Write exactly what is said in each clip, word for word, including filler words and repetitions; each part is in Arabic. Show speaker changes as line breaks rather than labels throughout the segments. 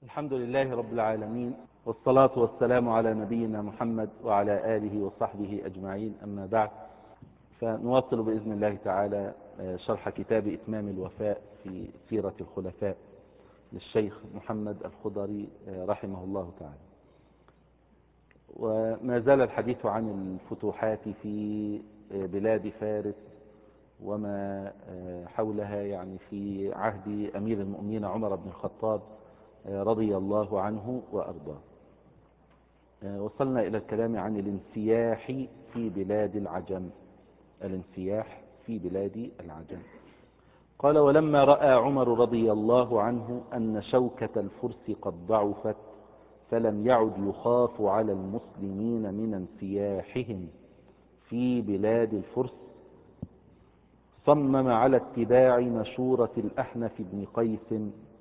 الحمد لله رب العالمين، والصلاة والسلام على نبينا محمد وعلى آله وصحبه أجمعين. أما بعد، فنواصل بإذن الله تعالى شرح كتاب إتمام الوفاء في سيرة الخلفاء للشيخ محمد الخضري رحمه الله تعالى. وما زال الحديث عن الفتوحات في بلاد فارس وما حولها، يعني في عهد أمير المؤمنين عمر بن الخطاب رضي الله عنه وأرضاه. وصلنا إلى الكلام عن الانسياح في بلاد العجم. الانسياح في بلاد العجم. قال: ولما رأى عمر رضي الله عنه أن شوكة الفرس قد ضعفت فلم يعد يخاف على المسلمين من انسياحهم في بلاد الفرس، صمم على اتباع مشورة الأحنف بن قيس،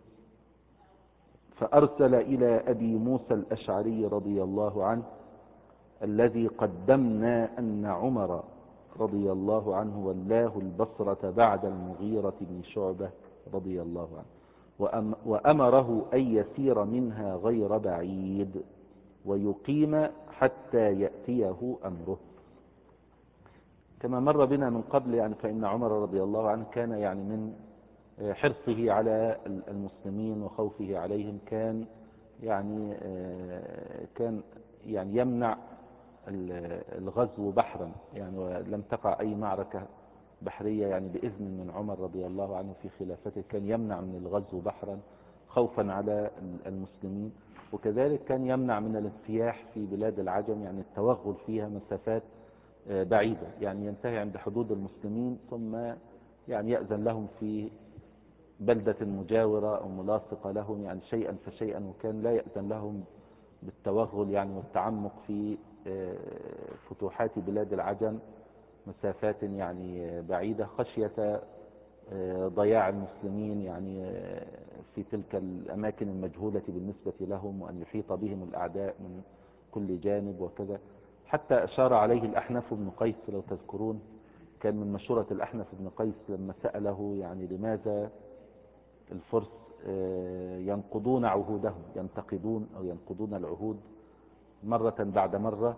فأرسل إلى أبي موسى الأشعري رضي الله عنه الذي قدمنا أن عمر رضي الله عنه ولاه البصرة بعد المغيرة بن شعبة رضي الله عنه، وأمره أن يسير منها غير بعيد ويقيم حتى يأتيه أمره. كما مر بنا من قبل، يعني فإن عمر رضي الله عنه كان يعني من حرصه على المسلمين وخوفه عليهم، كان يعني كان يعني يمنع الغزو بحرا، يعني ولم تقع أي معركة بحرية يعني بإذن من عمر رضي الله عنه في خلافته، كان يمنع من الغزو بحرا خوفا على المسلمين. وكذلك كان يمنع من الانسياح في بلاد العجم، يعني التوغل فيها مسافات بعيدة، يعني ينتهي عند حدود المسلمين ثم يعني يأذن لهم في بلدة مجاورة أو ملاصقة لهم، يعني شيئا فشيئا، وكان لا يأذن لهم بالتوغل يعني والتعمق في فتوحات بلاد العجم مسافات يعني بعيدة، خشية ضياع المسلمين يعني في تلك الأماكن المجهولة بالنسبة لهم، وأن يحيط بهم الأعداء من كل جانب وكذا. حتى أشار عليه الأحنف بن قيس، لو تذكرون، كان من مشورة الأحنف بن قيس لما سأله يعني لماذا الفرس ينقضون عهودهم، ينتقدون أو ينقضون العهود مرة بعد مرة،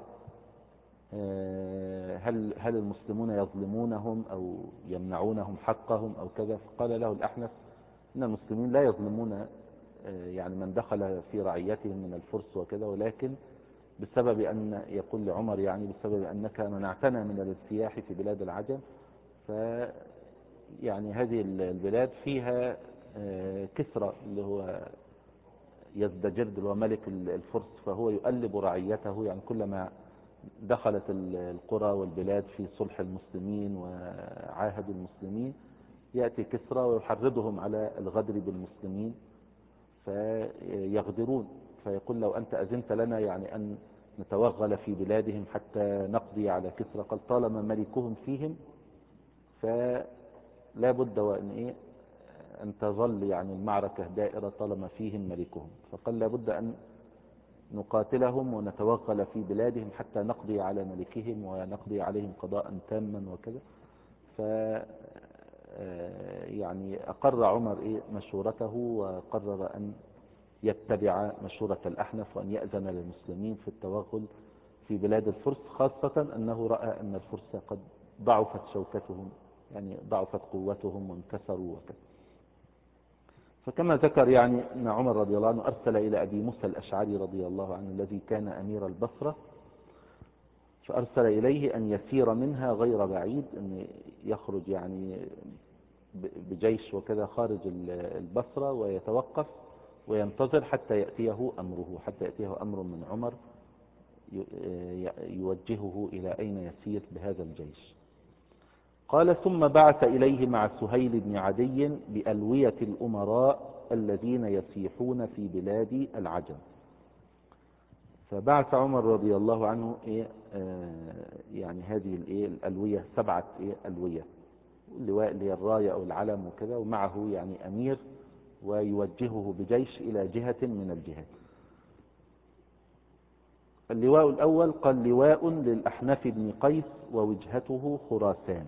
هل هل المسلمون يظلمونهم أو يمنعونهم حقهم أو كذا؟ فقال له الأحنف إن المسلمين لا يظلمون يعني من دخل في رعيتهم من الفرس وكذا، ولكن بسبب أن، يقول لعمر يعني بسبب أنك منعتنا من الانسياح في بلاد العجم، ف يعني هذه البلاد فيها كسرى اللي هو يزدجرد اللي هو ملك الفرس، فهو يؤلب رعيته، يعني كلما دخلت القرى والبلاد في صلح المسلمين وعاهدوا المسلمين يأتي كسرى ويحرضهم على الغدر بالمسلمين فيغدرون، فيقول لو أنت أذنت لنا يعني أن نتوغل في بلادهم حتى نقضي على كسرى، قال طالما ملكهم فيهم فلا بد وأن إيه أن تظل يعني المعركة دائرة طالما فيهم ملكهم، فقال لا بد أن نقاتلهم ونتوغل في بلادهم حتى نقضي على ملكهم ونقضي عليهم قضاء تاما وكذا. ف يعني أقر عمر إيه مشورته، وقرر أن يتبع مشورة الأحنف وأن يأذن للمسلمين في التوغل في بلاد الفرس، خاصة أنه رأى أن الفرس قد ضعفت شوكتهم، يعني ضعفت قوتهم وانكسروا وكذا. فكما ذكر يعني أن عمر رضي الله عنه أرسل إلى أبي موسى الأشعري رضي الله عنه الذي كان أمير البصرة، فأرسل إليه أن يسير منها غير بعيد، أن يخرج يعني بجيش وكذا خارج البصرة ويتوقف وينتظر حتى يأتيه أمره، حتى يأتيه أمر من عمر يوجهه إلى أين يسير بهذا الجيش. قال: ثم بعث إليه مع سهيل بن عدي بألوية الأمراء الذين يسيحون في بلاد العجم. فبعث عمر رضي الله عنه إيه آه يعني هذه الإيه الألوية، سبعة إيه ألوية، اللواء اللي هي الراية أو العلم وكذا، ومعه يعني أمير ويوجهه بجيش إلى جهة من الجهات. اللواء الأول قال: لواء للأحنف بن قيس ووجهته خراسان.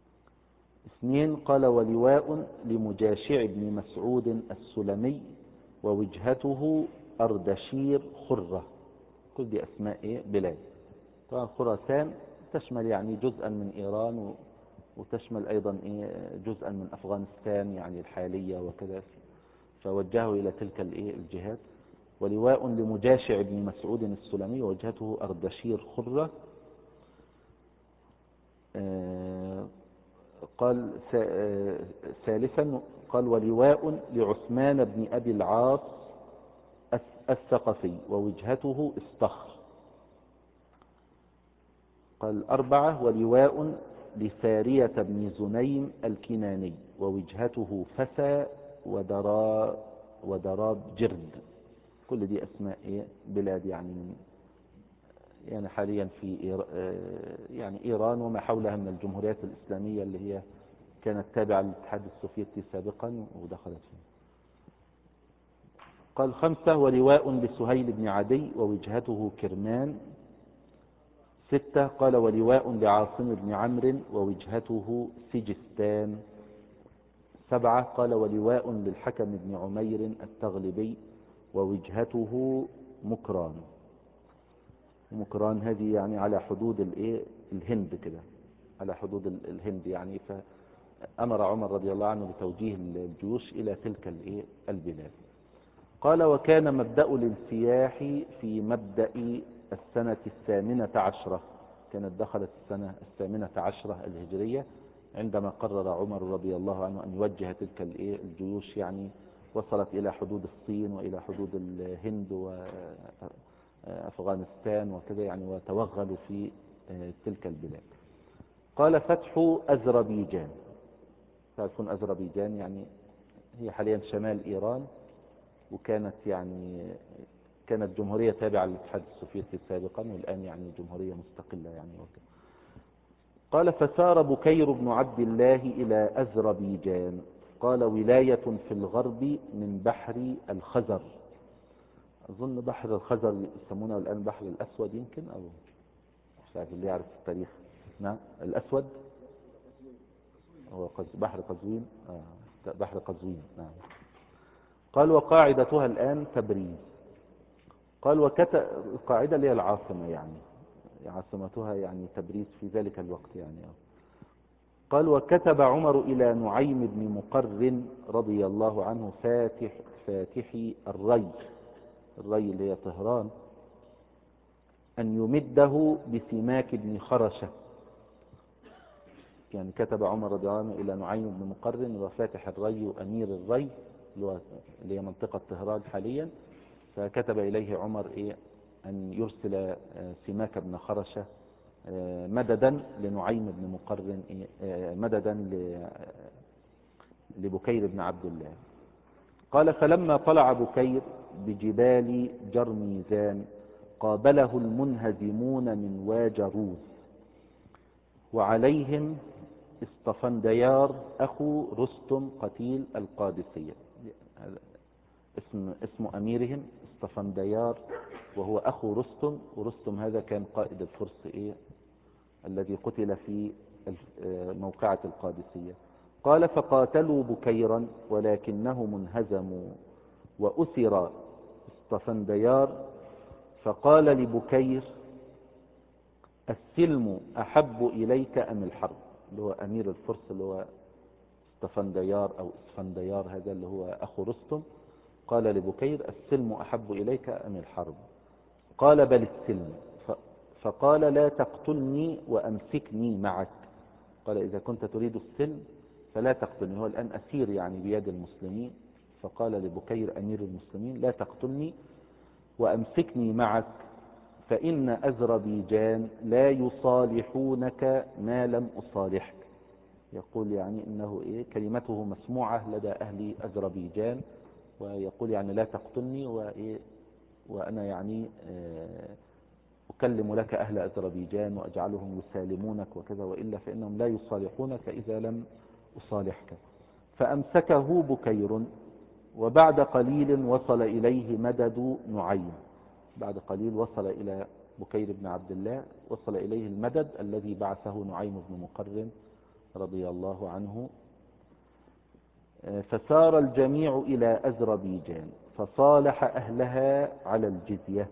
اثنين قال: ولواء لمجاشع بن مسعود السلمي ووجهته أردشير خرة. كل دي أسماء إيه؟ بلاد. طبعا خراسان تشمل يعني جزءا من إيران و- وتشمل أيضا إيه؟ جزءا من أفغانستان يعني الحالية وكذا، فوجهه إلى تلك الإيه؟ الجهات. ولواء لمجاشع بن مسعود السلمي ووجهته أردشير خرة. آه، قال ثا- آه، ثالثا قال ولواء لعثمان بن أبي العاص الث- الثقفي ووجهته استخر. قال أربعة ولواء لسارية بن زنيم الكناني ووجهته فسى ودرا ودراب جرد. كل دي أسماء إيه؟ بلاد يعني من يعني حاليا في إير... آه، يعني إيران وما حولها من الجمهوريات الإسلامية اللي هي كانت تابعة للاتحاد السوفيتي سابقا ودخلت فيه. قال خمسة ولواء لسهيل بن عدي ووجهته كرمان. ستة قال ولواء لعاصم بن عمرو ووجهته سجستان. سبعة قال ولواء للحكم بن عمير التغلبي ووجهته مكران. مكران هذه يعني على حدود الايه الهند كده، على حدود ال- الهند يعني. فأمر عمر رضي الله عنه بتوجيه الجيوش إلى تلك الايه البلاد. قال وكان مبدأ الانسياح في مبدأ السنة الثامنة عشرة. كانت دخلت السنة الثامنة عشرة الهجرية عندما قرر عمر رضي الله عنه أن يوجه تلك الإيه الجيوش، يعني وصلت إلى حدود الصين وإلى حدود الهند وأفغانستان وكذا يعني، وتوغلوا في تلك البلاد. قال فتح أذربيجان. تعرفون أذربيجان يعني هي حاليا شمال إيران، وكانت يعني كانت جمهورية تابعة للاتحاد السوفيتي سابقا، والآن يعني جمهورية مستقلة يعني وكذا. قال فسار بكير بن عبد الله إلى أذربيجان. قال ولاية في الغرب من بحر الخزر. أظن بحر الخزر يسمونه الآن بحر الأسود يمكن، أو مش عارف اللي يعرف التاريخ. نعم الأسود هو قز- بحر قزوين. آه بحر قزوين نعم. قال وقاعدتها الآن تبريز. قال وكت القاعدة اللي هي العاصمة يعني عاصمتها يعني تبريز في ذلك الوقت يعني. قال وكتب عمر إلى نعيم بن مقرن رضي الله عنه فاتح فاتحي الري، الري اللي هي طهران، أن يمده بسماك بن خرشة. يعني كتب عمر رضي الله عنه إلى نعيم بن مقرن وفاتح الري وأمير الري اللي هي منطقة طهران حاليا، فكتب إليه عمر إيه أن يرسل سماك بن خرشة مددا لنعيم بن مقرن، مددا لبكير بن عبد الله. قال فلما طلع بكير بجبال جرميزان قابله المنهزمون من واجروز وعليهم اسطفنديار أخو رستم قتيل القادسية. اسم, اسم أميرهم اسطفنديار وهو أخو رستم، ورستم هذا كان قائد الفرس إيه الذي قتل في موقعة القادسية. قال فقاتلوا بكيرا ولكنهم انهزموا وأسر اسطفنديار، فقال لبكير السلم أحب إليك أم الحرب؟ اللي هو أمير الفرس اللي هو اسطفنديار أو اسفنديار هذا اللي هو أخو رستم. قال لبكير السلم أحب إليك أم الحرب؟ قال بل السلم. فقال لا تقتلني وأمسكني معك. قال إذا كنت تريد السلم فلا تقتلني، هو الآن أسير يعني بيد المسلمين. فقال لبكير أمير المسلمين لا تقتلني وأمسكني معك، فإن أذربيجان لا يصالحونك ما لم أصالحك. يقول يعني إنه إيه كلمته مسموعة لدى أهل أذربيجان، ويقول يعني لا تقتلني وإيه وأنا يعني أكلم لك أهل أذربيجان وأجعلهم يسالمونك وكذا، وإلا فإنهم لا يصالحونك إذا لم أصالحك. فأمسكه بكير، وبعد قليل وصل إليه مدد نعيم. بعد قليل وصل إلى بكير بن عبد الله، وصل إليه المدد الذي بعثه نعيم بن مقرن رضي الله عنه. فسار الجميع إلى أذربيجان فصالح أهلها على الجزية،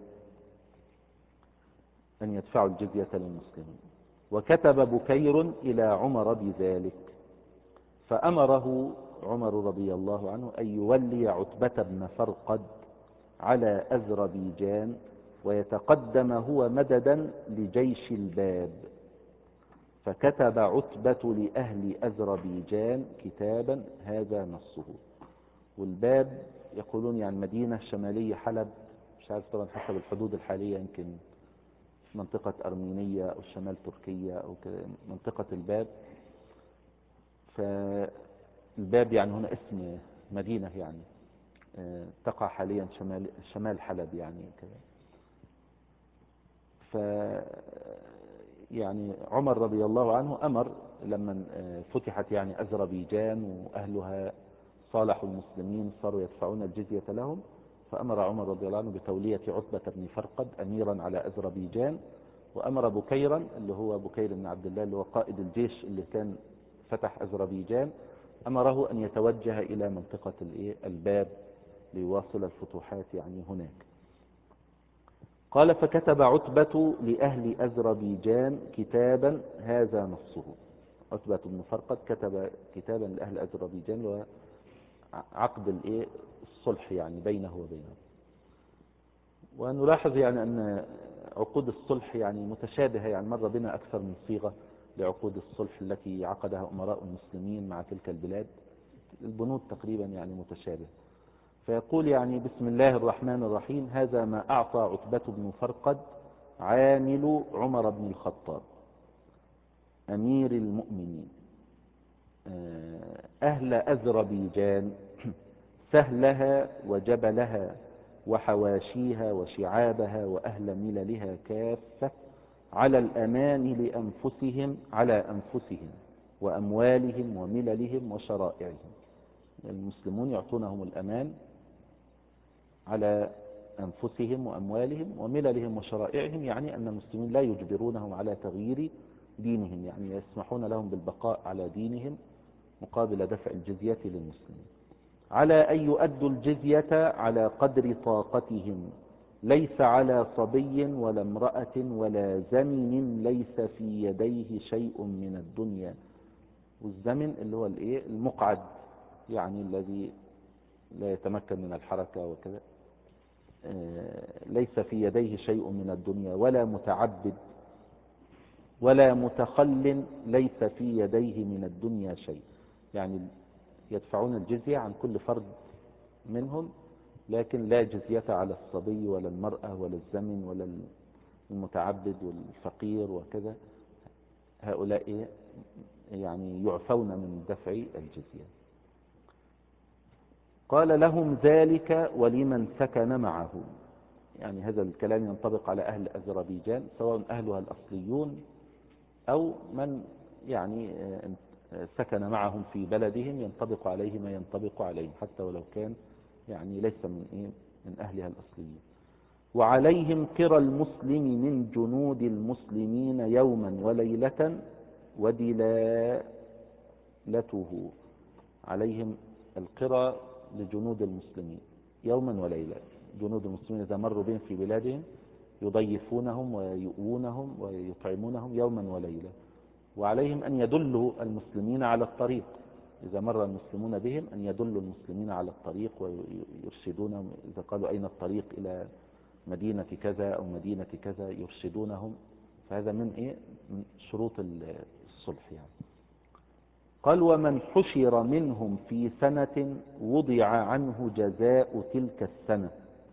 أن يدفعوا الجزية للمسلمين. وكتب بكير إلى عمر بذلك، فأمره عمر رضي الله عنه أن يولي عتبة بن فرقد على أذربيجان ويتقدم هو مددا لجيش الباب. فكتب عتبة لأهل أذربيجان كتابا هذا نصه. والباب يقولون يعني مدينة شمالية حلب، مش عارف طبعا حسب الحدود الحالية، يمكن منطقة أرمينية أو شمال تركيا أو كده، منطقة الباب. فالباب يعني هنا اسم مدينة يعني تقع حاليا شمال شمال حلب يعني كده. ف يعني عمر رضي الله عنه أمر لما فتحت يعني أذربيجان وأهلها صالحوا المسلمين صاروا يدفعون الجزية لهم، فأمر عمر رضي الله عنه بتولية عتبة بن فرقد أميرا على أذربيجان، وأمر بكيرا اللي هو بكير بن عبد الله اللي هو قائد الجيش اللي كان فتح أذربيجان، أمره أن يتوجه إلى منطقة الباب ليواصل الفتوحات يعني هناك. قال فكتب عتبة لأهل أذربيجان كتابا هذا نصه. عتبة بن فرقد كتب كتابا لأهل أذربيجان وعقد الايه الصلح يعني بينه وبينهم. ونلاحظ يعني أن عقود الصلح يعني متشابهة، يعني مر بنا أكثر من صيغة لعقود الصلح التي عقدها أمراء المسلمين مع تلك البلاد، البنود تقريبا يعني متشابهة. فيقول يعني بسم الله الرحمن الرحيم: هذا ما أعطى عتبة بن فرقد عامل عمر بن الخطاب أمير المؤمنين أهل أذربيجان سهلها وجبلها وحواشيها وشعابها وأهل مللها كافة على الأمان لأنفسهم على أنفسهم وأموالهم ومللهم وشرائعهم. المسلمون يعطونهم الأمان على أنفسهم وأموالهم ومللهم وشرائعهم، يعني أن المسلمين لا يجبرونهم على تغيير دينهم، يعني يسمحون لهم بالبقاء على دينهم مقابل دفع الجزية للمسلمين. على أن يؤدوا الجزية على قدر طاقتهم، ليس على صبي ولا امرأة ولا زمن ليس في يديه شيء من الدنيا. والزمن اللي هو الايه المقعد، يعني الذي لا يتمكن من الحركة وكذا، ليس في يديه شيء من الدنيا، ولا متعبد ولا متخل ليس في يديه من الدنيا شيء، يعني يدفعون الجزية عن كل فرد منهم، لكن لا جزية على الصبي ولا المرأة ولا الزمن ولا المتعبد والفقير وكذا، هؤلاء يعني يعفون من دفع الجزية. قال لهم ذلك ولمن سكن معه، يعني هذا الكلام ينطبق على أهل أذربيجان سواء أهلها الأصليون أو من يعني سكن معهم في بلدهم، ينطبق عليه ما ينطبق عليهم حتى ولو كان يعني ليس من إيه من أهلها الأصليين. وعليهم قرى المسلم من جنود المسلمين يوما وليلة ودلالته، عليهم القرى لجنود المسلمين يوما وليلة. جنود المسلمين إذا مروا بهم في بلادهم يضيفونهم ويؤونهم ويطعمونهم يوما وليلة. وعليهم أن يدلوا المسلمين على الطريق، إذا مر المسلمون بهم أن يدلوا المسلمين على الطريق ويرشدونهم، إذا قالوا أين الطريق إلى مدينة كذا أو مدينة كذا يرشدونهم. فهذا من إيه من شروط الصلح يعني. قال ومن حشر منهم في سنة وضع عنه جزاء تلك السنة.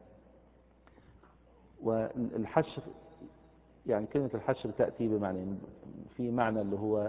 والحشر يعني كلمة الحشر تأتي بمعنى في معنى اللي هو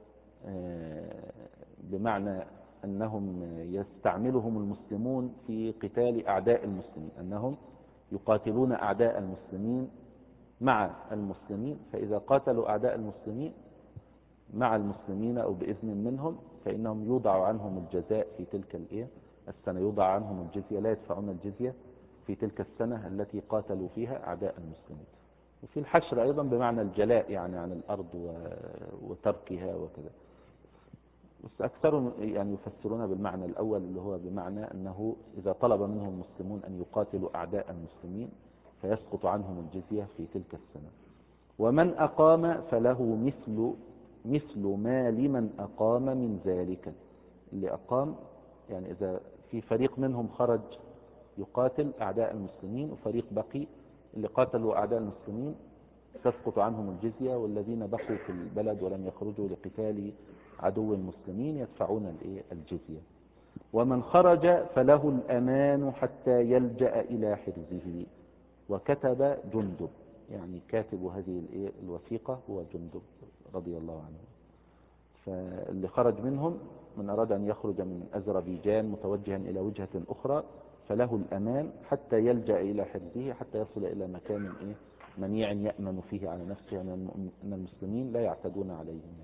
بمعنى أنهم يستعملهم المسلمون في قتال أعداء المسلمين، أنهم يقاتلون أعداء المسلمين مع المسلمين، فإذا قاتلوا أعداء المسلمين مع المسلمين أو بإذن منهم فإنهم يوضع عنهم الجزاء في تلك السنة، يوضع عنهم الجزية، لا يدفعون الجزية في تلك السنة التي قاتلوا فيها أعداء المسلمين. وفي الحشر أيضا بمعنى الجلاء، يعني عن الأرض وتركها وكذا. بس أكثرهم يعني يفسرون بالمعنى الأول اللي هو بمعنى أنه إذا طلب منهم المسلمون أن يقاتلوا أعداء المسلمين فيسقط عنهم الجزية في تلك السنة. ومن أقام فله مثل مثل ما لمن أقام من ذلك. اللي أقام يعني إذا في فريق منهم خرج يقاتل أعداء المسلمين وفريق بقي، اللي قاتلوا أعداء المسلمين تسقط عنهم الجزية، والذين بقوا في البلد ولم يخرجوا لقتال عدو المسلمين يدفعون الجزية. ومن خرج فله الأمان حتى يلجأ إلى حرزه. وكتب جندب، يعني كاتب هذه الوثيقة هو جندب رضي الله عنه. فاللي خرج منهم من أراد أن يخرج من أذربيجان متوجها إلى وجهة أخرى فله الأمان حتى يلجأ إلى حرزه، حتى يصل إلى مكان إيه منيع يأمن فيه على نفسه، أن المسلمين لا يعتدون عليهم.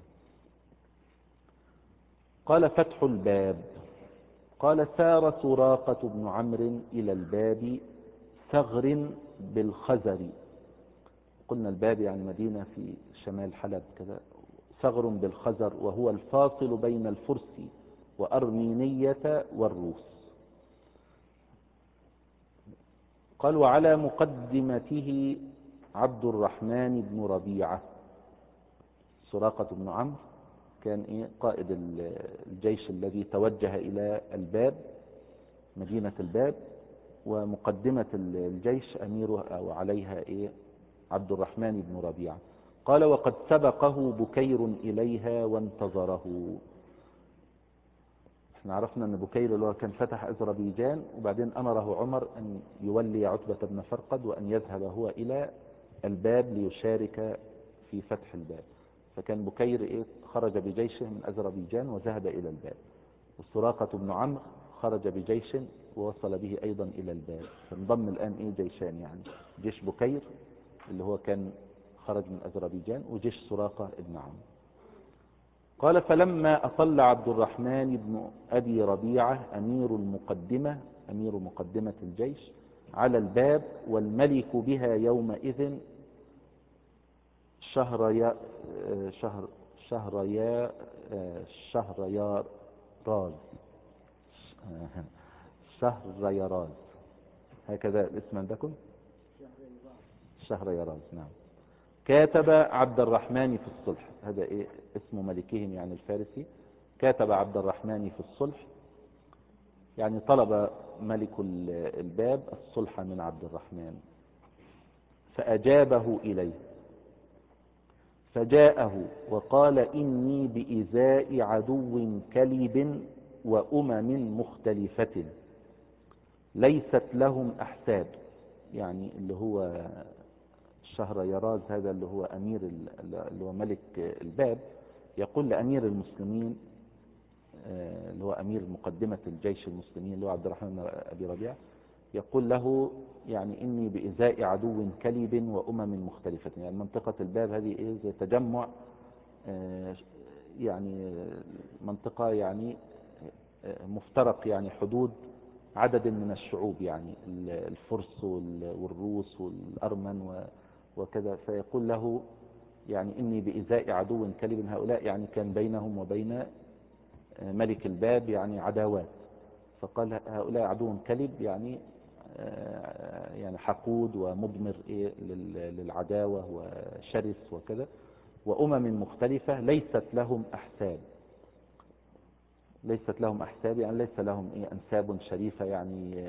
قال فتح الباب. قال سار سراقة بن عمرو إلى الباب ثغر بالخزر. قلنا الباب يعني مدينة في شمال حلب كذا. ثغر بالخزر وهو الفاصل بين الفرس وأرمينية والروس. قال وعلى مقدمته عبد الرحمن بن ربيعة. سراقة بن عمرو كان إيه قائد الجيش الذي توجه إلى الباب، مدينة الباب، ومقدمة الجيش أميره أو عليها إيه عبد الرحمن بن ربيعة. قال وقد سبقه بكير إليها وانتظره. احنا عرفنا أن بكير اللي هو كان فتح أذربيجان، وبعدين أمره عمر أن يولي عتبة بن فرقد وأن يذهب هو إلى الباب ليشارك في فتح الباب. فكان بكير إيه خرج بجيشه من أذربيجان وذهب إلى الباب، والسراقة بن عمرو خرج بجيش ووصل به أيضا إلى الباب. فانضم الآن إيه جيشان، يعني جيش بكير اللي هو كان خرج من أذربيجان وجيش سراقة بن عمرو. قال فلما أطل عبد الرحمن بن أبي ربيعة أمير المقدمة أمير مقدمة الجيش على الباب والملك بها يومئذ شهر شهر شهريا شهريار راز شهريراز، هكذا الاسم عندكم شهريراز. نعم. كاتب عبد الرحمن في الصلح، هذا إيه اسم ملكهم يعني الفارسي. كاتب عبد الرحمن في الصلح، يعني طلب ملك الباب الصلح من عبد الرحمن فأجابه إليه. فجاءه وقال إني بإزاء عدو كلب وأمم مختلفة ليست لهم أحساب. يعني اللي هو شهريراز هذا اللي هو أمير اللي هو ملك الباب يقول لأمير المسلمين اللي هو أمير مقدمة الجيش المسلمين اللي هو عبد الرحمن بن أبي ربيعة، يقول له يعني إني بإزاء عدو كلب وأمم مختلفة. يعني منطقة الباب هذه إيه زي تجمع، يعني منطقة يعني مفترق، يعني حدود عدد من الشعوب، يعني الفرس والروس والأرمن وكذا. فيقول له يعني إني بإزاء عدو كلب، هؤلاء يعني كان بينهم وبين ملك الباب يعني عداوات. فقال هؤلاء عدو كلب، يعني يعني حقود ومضمر إيه للعداوة وشرس وكذا، وأمم مختلفة ليست لهم أحساب. ليست لهم أحساب يعني ليس لهم إيه أنساب شريفة، يعني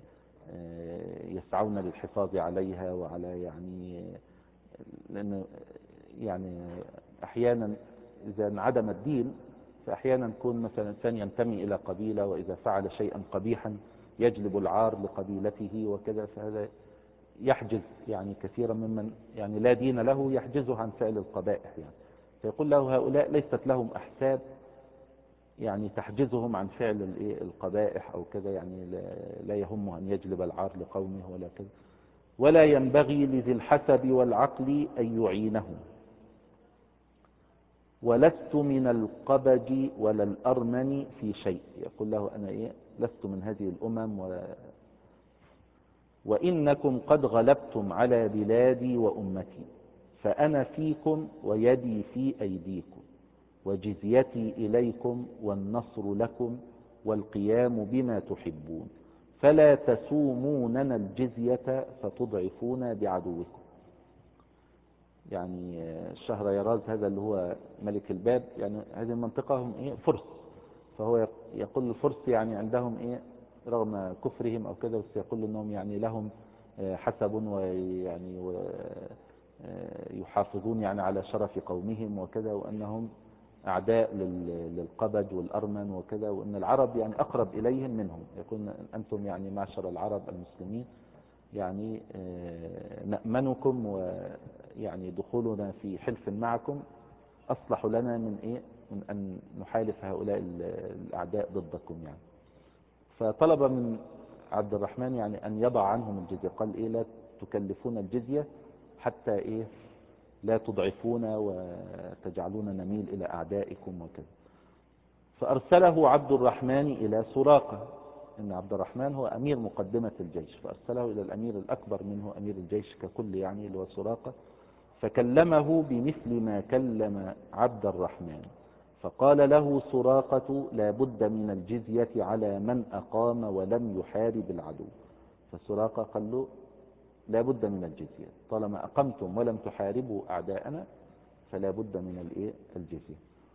يسعون للحفاظ عليها وعلى يعني لأن يعني أحيانا إذا انعدم الدين فأحيانا يكون مثلا إنسان ينتمي إلى قبيلة، وإذا فعل شيئا قبيحا يجلب العار لقبيلته وكذا، فهذا يحجز يعني كثيرا ممن يعني لا دين له يحجزه عن فعل القبائح. يعني فيقول له هؤلاء ليست لهم أحساب يعني تحجزهم عن فعل القبائح أو كذا، يعني لا يهمه أن يجلب العار لقومه ولا كذا، ولا ينبغي لذي الحسب والعقل أن يعينهم. ولست من القبج ولا الأرمن في شيء. يقول له أنا إيه لست من هذه الأمم و... وإنكم قد غلبتم على بلادي وأمتي، فأنا فيكم ويدي في أيديكم، وجزيتي إليكم والنصر لكم والقيام بما تحبون، فلا تسوموننا الجزية فتضعفونا بعدوكم. يعني شهريراز هذا اللي هو ملك الباب، يعني هذه المنطقة هم إيه فرس، فهو يقول الفرس يعني عندهم إيه رغم كفرهم أو كذا، بس يقول أنهم يعني لهم حسب ويعني يحافظون يعني على شرف قومهم وكذا، وأنهم أعداء للقبج والأرمن وكذا، وأن العرب يعني أقرب إليهم منهم. يقول أنتم يعني معشر العرب المسلمين يعني نأمنكم، ويعني دخولنا في حلف معكم أصلح لنا من إيه من أن نحالف هؤلاء الأعداء ضدكم يعني. فطلب من عبد الرحمن يعني أن يضع عنهم الجزية، قال إيه لا تكلفون الجزية حتى إيه لا تضعفونا وتجعلونا نميل إلى أعدائكم وكذا. فأرسله عبد الرحمن إلى سراقة، إن عبد الرحمن هو أمير مقدمة الجيش، فأرسله إلى الأمير الأكبر منه أمير الجيش ككل يعني اللي هو سراقة، فكلمه بمثل ما كلم عبد الرحمن، فقال له سراقة لا بد من الجزية على من أقام ولم يحارب العدو. فسراقة قال له لا بد من الجزية، طالما أقمتم ولم تحاربوا أعداءنا فلا بد من الإيه الجزية.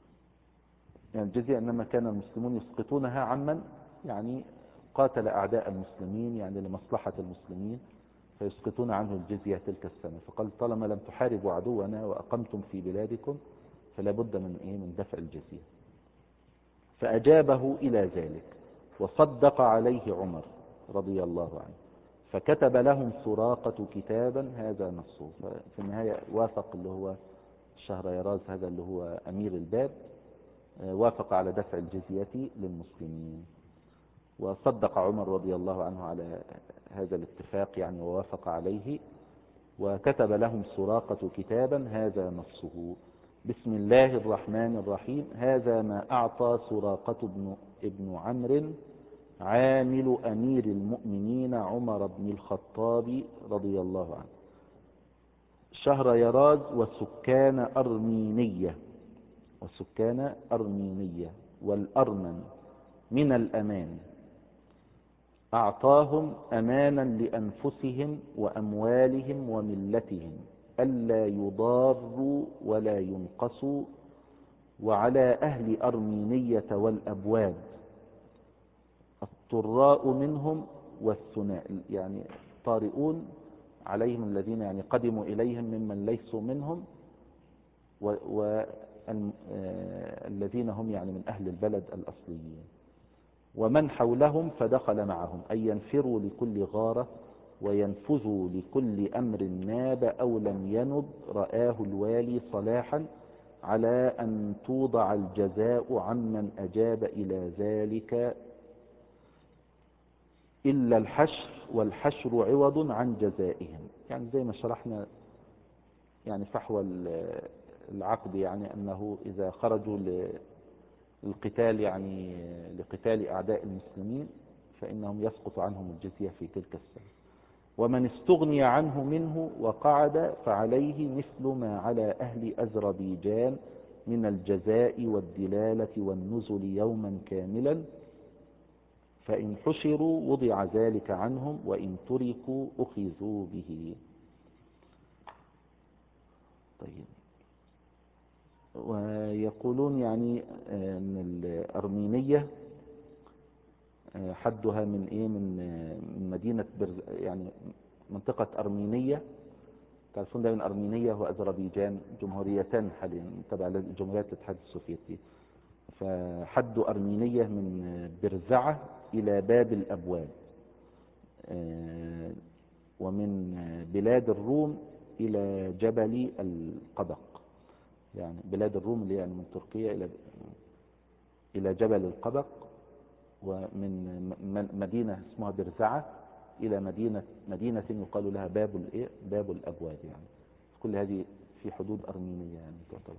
يعني الجزية إنما كان المسلمون يسقطونها عمن يعني قاتل أعداء المسلمين يعني لمصلحة المسلمين، فيسقطون عنه الجزية تلك السنة. فقال طالما لم تحاربوا عدونا وأقمتم في بلادكم فلا بد من إيه من دفع الجزية. فأجابه إلى ذلك وصدق عليه عمر رضي الله عنه، فكتب لهم سراقة كتابا هذا نصه. ففي النهاية وافق اللي هو شهريراز هذا اللي هو أمير الباب، وافق على دفع الجزية للمسلمين، وصدق عمر رضي الله عنه على هذا الاتفاق يعني ووافق عليه، وكتب لهم سراقة كتابا هذا نصه: بسم الله الرحمن الرحيم، هذا ما أعطى سراقة ابن, ابن عمرو عامل أمير المؤمنين عمر بن الخطاب رضي الله عنه شهريراز وسكان أرمينية وسكان أرمينية والأرمن من الأمان، أعطاهم أمانا لأنفسهم وأموالهم وملتهم ألا يضاروا ولا ينقصوا، وعلى أهل أرمينية والأبواد الطراء منهم والثناء، يعني طارئون عليهم الذين يعني قدموا إليهم ممن ليسوا منهم، والذين هم يعني من أهل البلد الأصليين، ومن حولهم فدخل معهم، أي ينفروا لكل غارة وينفذوا لكل أمر ناب أو لم ينب رآه الوالي صلاحا، على أن توضع الجزاء عمن أجاب إلى ذلك إلا الحشر، والحشر عوض عن جزائهم. يعني زي ما شرحنا يعني فحوى العقد، يعني أنه إذا خرجوا للقتال يعني لقتال أعداء المسلمين فإنهم يسقط عنهم الجزية في تلك السنة، ومن استغني عنه منه وقعد فعليه مثل ما على أهل أذربيجان من الجزاء والدلالة والنزل يوما كاملا، فإن حشروا وضع ذلك عنهم وإن تركوا أخذوا به. طيب، ويقولون يعني أن الأرمينية حدها من إيه من مدينة برز يعني منطقة أرمينية. تعرفون ده من أرمينية وأذربيجان جمهوريتان حاليا تبع لجمهورية الاتحاد السوفيتي، فحد أرمينية من برزعة إلى باب الأبواب، ومن بلاد الروم إلى جبل القبق، يعني بلاد الروم اللي يعني من تركيا إلى إلى جبل القبق، ومن مدينة اسمها برزعة إلى مدينة مدينة يقال لها باب الإيه باب الأبواب. يعني كل هذه في حدود أرمينية يعني تعتبر.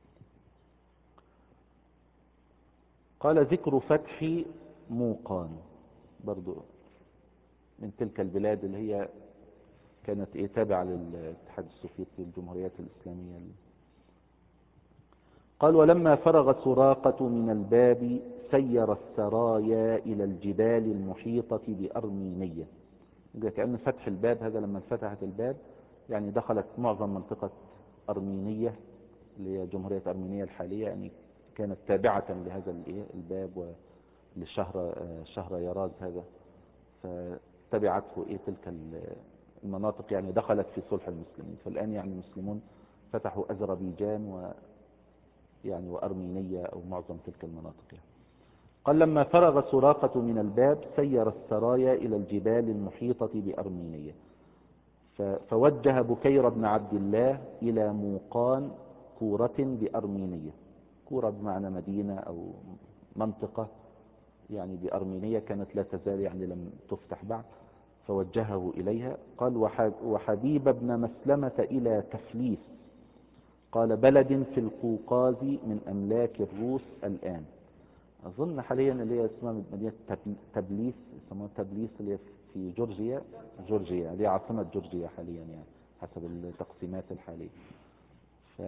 قال ذكر فتح موقان برضو من تلك البلاد اللي هي كانت إيه تابعة للاتحاد السوفيتي الجمهوريات الإسلامية. قال ولما فرغ سراقة من الباب سير السرايا إلى الجبال المحيطة بأرمينية. كأن فتح الباب هذا لما فتحت الباب يعني دخلت معظم منطقة أرمينية اللي هي جمهورية أرمينيا الحالية، يعني كانت تابعة لهذا الباب وللشهر شهر يراز هذا، فتبعته إيه تلك المناطق، يعني دخلت في صلح المسلمين. فالآن يعني المسلمون فتحوا أذربيجان و يعني وأرمينية أو معظم تلك المناطق يعني. قال لما فرغ سراقة من الباب سير السرايا إلى الجبال المحيطة بأرمينية، فوجه بكير بن عبد الله إلى موقان كورة بأرمينية. كورة بمعنى مدينة أو منطقة يعني بأرمينية، كانت لا تزال يعني لم تفتح بعد، فوجهه إليها. قال وحبيب بن مسلمة إلى تفليس، قال بلد في القوقاز من أملاك الروس الآن. أظن حاليا اللي هي اسمها مدينة تبليس، يسموها تبليس اللي هي في جورجيا، جورجيا اللي هي عاصمة جورجيا حاليا يعني حسب التقسيمات الحالية. ف...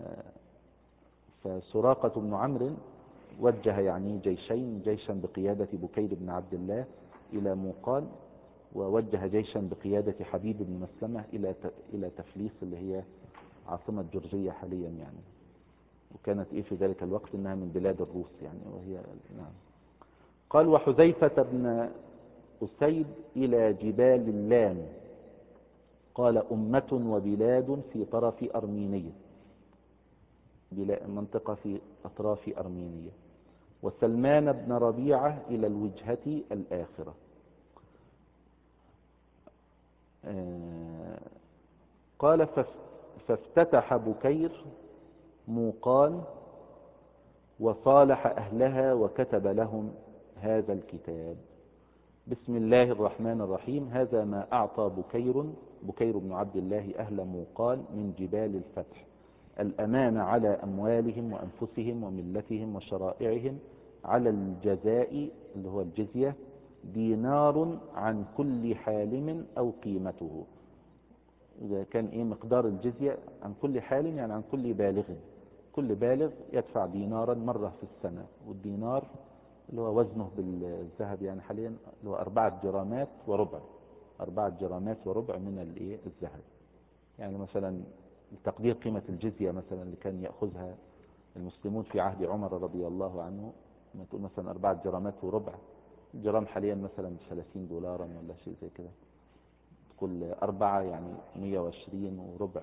فسراقة بن عمرو وجه يعني جيشين، جيشا بقيادة بكير بن عبد الله إلى موقان، ووجه جيشا بقيادة حبيب بن مسلمة إلى إلى تفليس اللي هي عاصمة جورجيا حاليا يعني، وكانت إيه في ذلك الوقت إنها من بلاد الروس يعني وهي نعم. قال وحذيفة بن أسيد إلى جبال اللام، قال أمة وبلاد في طرف أرمينية، منطقة في أطراف أرمينية. وسلمان بن ربيعة إلى الوجهة الآخرة. قال فافتتح بكير موقان وصالح أهلها وكتب لهم هذا الكتاب: بسم الله الرحمن الرحيم، هذا ما أعطى بكير بكير بن عبد الله أهل موقان من جبال الفتح: الأمان على أموالهم وأنفسهم وملتهم وشرائعهم، على الجزاء اللي هو الجزية دينار عن كل حالم أو قيمته. إذا كان إيه مقدار الجزية عن كل حالم يعني عن كل بالغ، كل بالغ يدفع دينارا مرة في السنة، والدينار اللي هو وزنه بالذهب يعني حاليا اللي هو أربعة جرامات وربع، أربعة جرامات وربع من الإيه الذهب. يعني مثلا تقدير قيمة الجزية مثلا اللي كان يأخذها المسلمون في عهد عمر رضي الله عنه، ما تقول مثلا أربعة جرامات وربع، الجرام حاليا مثلا ثلاثين دولارا ولا شيء زي كده، تقول أربعة يعني مية وعشرين وربع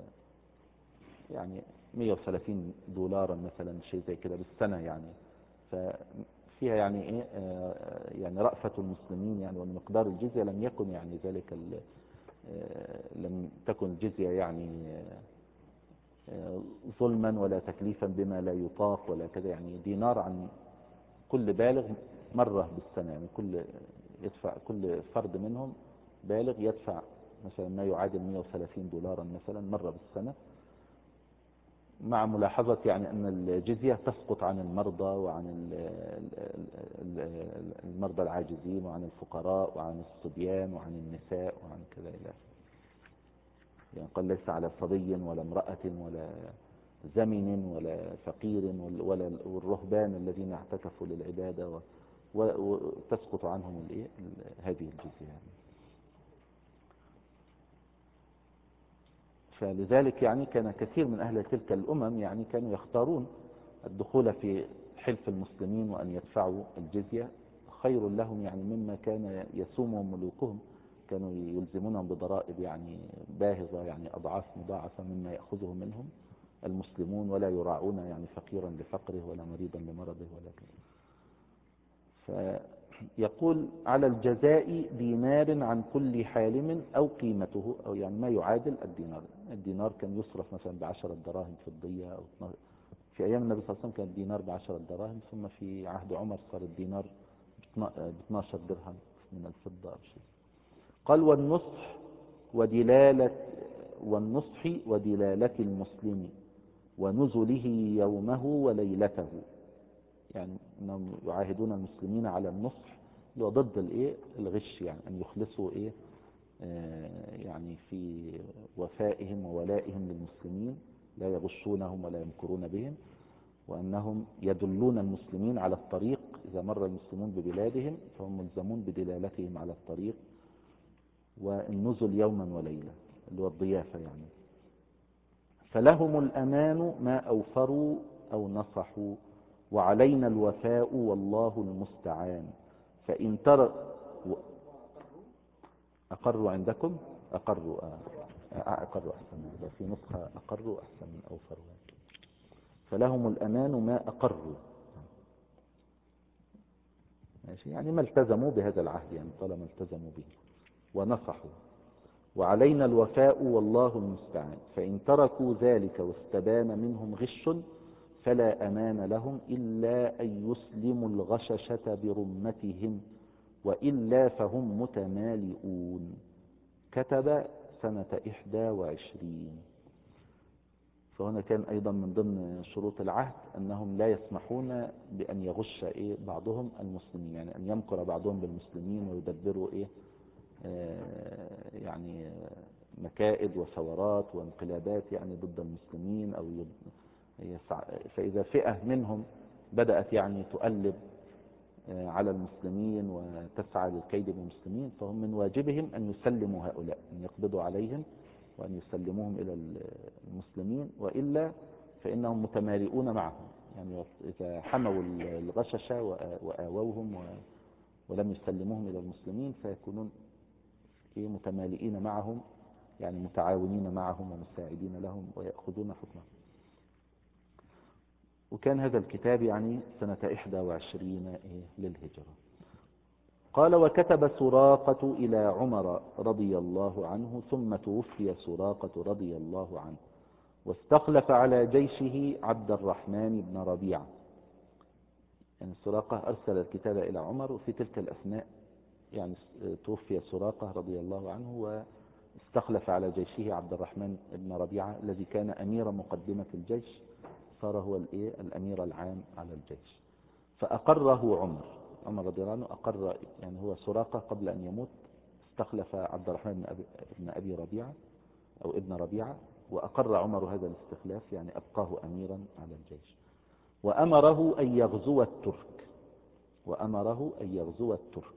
يعني مية وثلاثين دولارا مثلا شيء زي كده بالسنة يعني. ففيها يعني ايه يعني رأفة المسلمين يعني، ومقدار الجزية لم يكن يعني ذلك لم تكن الجزية يعني ظلما ولا تكليفا بما لا يطاق ولا كذا، يعني دينار عن كل بالغ مرة بالسنة، يعني كل يدفع كل فرد منهم بالغ يدفع مثلا ما يعادل مية وثلاثين دولارا مثلا مرة بالسنة، مع ملاحظة يعني أن الجزية تسقط عن المرضى وعن المرضى العاجزين وعن الفقراء وعن الصبيان وعن النساء وعن كذا إلى يعني قال ليس على صبي ولا امرأة ولا زمن ولا فقير ولا والرهبان الذين اعتكفوا للعبادة وتسقط عنهم الايه هذه الجزية. فلذلك يعني كان كثير من أهل تلك الأمم يعني كانوا يختارون الدخول في حلف المسلمين وأن يدفعوا الجزية خير لهم يعني مما كان يسومهم ملوكهم، كانوا يلزمونهم بضرائب يعني باهظة يعني أضعاف مضاعفة مما يأخذه منهم المسلمون، ولا يراعون يعني فقيرا لفقره ولا مريضا لمرضه ولا كذا. فيقول على الجزاء دينار عن كل حالم أو قيمته، أو يعني ما يعادل الدينار. الدينار كان يصرف مثلا بعشرة دراهم فضية، أو في أيام النبي صلى الله عليه وسلم كان الدينار بعشرة دراهم، ثم في عهد عمر صار الدينار باثناشر درهم من الفضة أو شيء. قال والنصح ودلالة والنصح ودلالة المسلم ونزله يومه وليلته، يعني انهم يعاهدون المسلمين على النصح اللي هو ضد الايه الغش، يعني ان يخلصوا ايه آه يعني في وفائهم وولائهم للمسلمين، لا يغشونهم ولا يمكرون بهم. وأنهم يدلون المسلمين على الطريق. إذا مر المسلمون ببلادهم فهم ملزمون بدلالتهم على الطريق والنزل يوما وليلة اللي هو الضيافة يعني. فلهم الأمان ما أوفروا أو نصحوا، وعلينا الوفاء والله المستعان. فإن ترى أقروا عندكم أقروا آه. أقروا أحسن، إذا في نسخة أقروا أحسن من أوفروا. فلهم الأمان ما أقروا، ماشي، يعني ما التزموا بهذا العهد، يعني طالما التزموا به ونصحوا. وعلينا الوفاء والله المستعان. فإن تركوا ذلك واستبان منهم غش فلا أمان لهم إلا أن يسلموا الغششة برمتهم، وإلا فهم متمالئون. كتب سنة إحدى وعشرين. فهنا كان أيضا من ضمن شروط العهد أنهم لا يسمحون بأن يغش إيه بعضهم المسلمين، يعني أن يمكر بعضهم بالمسلمين ويدبروا إيه آه يعني مكائد وثورات وانقلابات يعني ضد المسلمين أو يسع... فإذا فئة منهم بدأت يعني تؤلب آه على المسلمين وتسعى للكيد بالمسلمين، فهم من واجبهم أن يسلموا هؤلاء، أن يقبضوا عليهم وأن يسلموهم إلى المسلمين، وإلا فإنهم متمالئون معهم. يعني إذا حموا الغششة وآووهم ولم يسلموهم إلى المسلمين فيكونون متمالئين معهم، يعني متعاونين معهم ومساعدين لهم ويأخذون حكمهم. وكان هذا الكتاب يعني سنة إحدى وعشرين للهجرة. قال: وكتب سراقة إلى عمر رضي الله عنه، ثم توفي سراقة رضي الله عنه، واستخلف على جيشه عبد الرحمن بن ربيعة. يعني سراقة أرسل الكتاب إلى عمر، وفي تلك الأثناء يعني توفي سراقة رضي الله عنه، واستخلف على جيشه عبد الرحمن بن ربيعة الذي كان أمير مقدمة الجيش، صار هو الأمير العام على الجيش. فأقره عمر عمر رضي الله عنه أقر، يعني هو سراقة قبل أن يموت استخلف عبد الرحمن بن أبي, بن أبي ربيعة أو ابن ربيعة، وأقر عمر هذا الاستخلاف، يعني أبقاه أميرا على الجيش. وأمره أن يغزو الترك وأمره أن يغزو الترك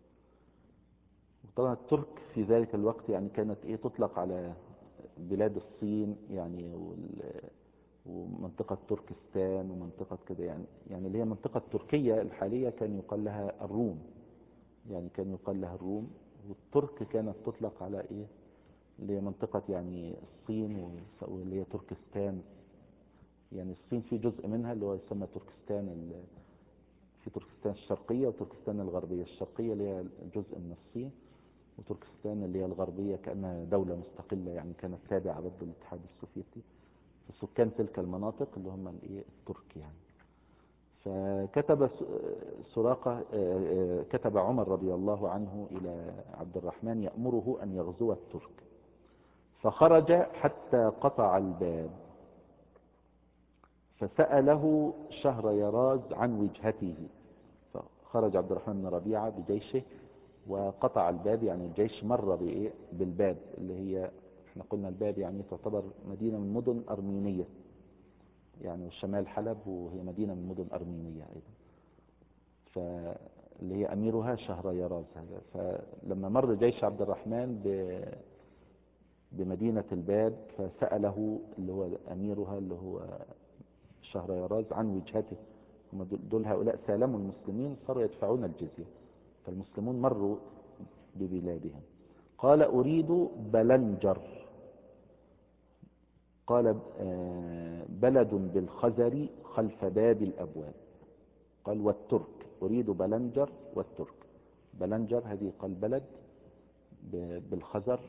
طبعا الترك في ذلك الوقت يعني كانت إيه تطلق على بلاد الصين يعني ومنطقة تركستان ومنطقة كده، يعني يعني اللي هي منطقة تركيا الحالية كان يقال لها الروم، يعني كان يقال لها الروم. والترك كانت تطلق على ايه اللي هي منطقة يعني الصين واللي هي تركستان. يعني الصين في جزء منها اللي هو يسمى تركستان، في تركستان الشرقية وتركستان الغربية. الشرقية اللي هي جزء من الصين، وتركستان اللي هي الغربية كأنها دولة مستقلة، يعني كانت تابعة ضد الاتحاد السوفيتي. فسكان تلك المناطق اللي هم الايه الترك يعني. فكتب سراقة كتب عمر رضي الله عنه إلى عبد الرحمن يأمره أن يغزو الترك، فخرج حتى قطع الباب، فسأله شهر يراز عن وجهته. فخرج عبد الرحمن بن ربيعة بجيشه وقطع الباب، يعني الجيش مر بإيه بالباب اللي هي احنا قلنا الباب يعني تعتبر مدينة من مدن أرمينية، يعني شمال حلب، وهي مدينة من مدن أرمينية أيضا، فاللي هي أميرها شهر يراز هذا. فلما مر جيش عبد الرحمن بمدينة الباب فسأله اللي هو أميرها اللي هو شهر يراز عن وجهته. هم دول هؤلاء سالموا المسلمين، صاروا يدفعون الجزية، فالمسلمون مروا ببلادهم. قال: أريد بلنجر. قال: بلد بالخزر خلف باب الأبواب. قال: والترك. أريد بلنجر والترك. بلنجر هذه قال بلد بالخزر،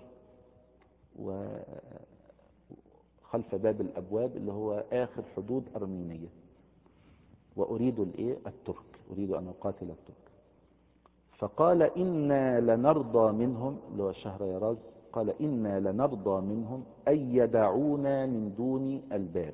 وخلف باب الأبواب اللي هو آخر حدود أرمينية. وأريد الإيه الترك، أريد أن أقاتل الترك. فقال: إنا لنرضى منهم، اللي هو الشهر يراز، قال: إنا لنرضى منهم أن يدعونا من دون الباب.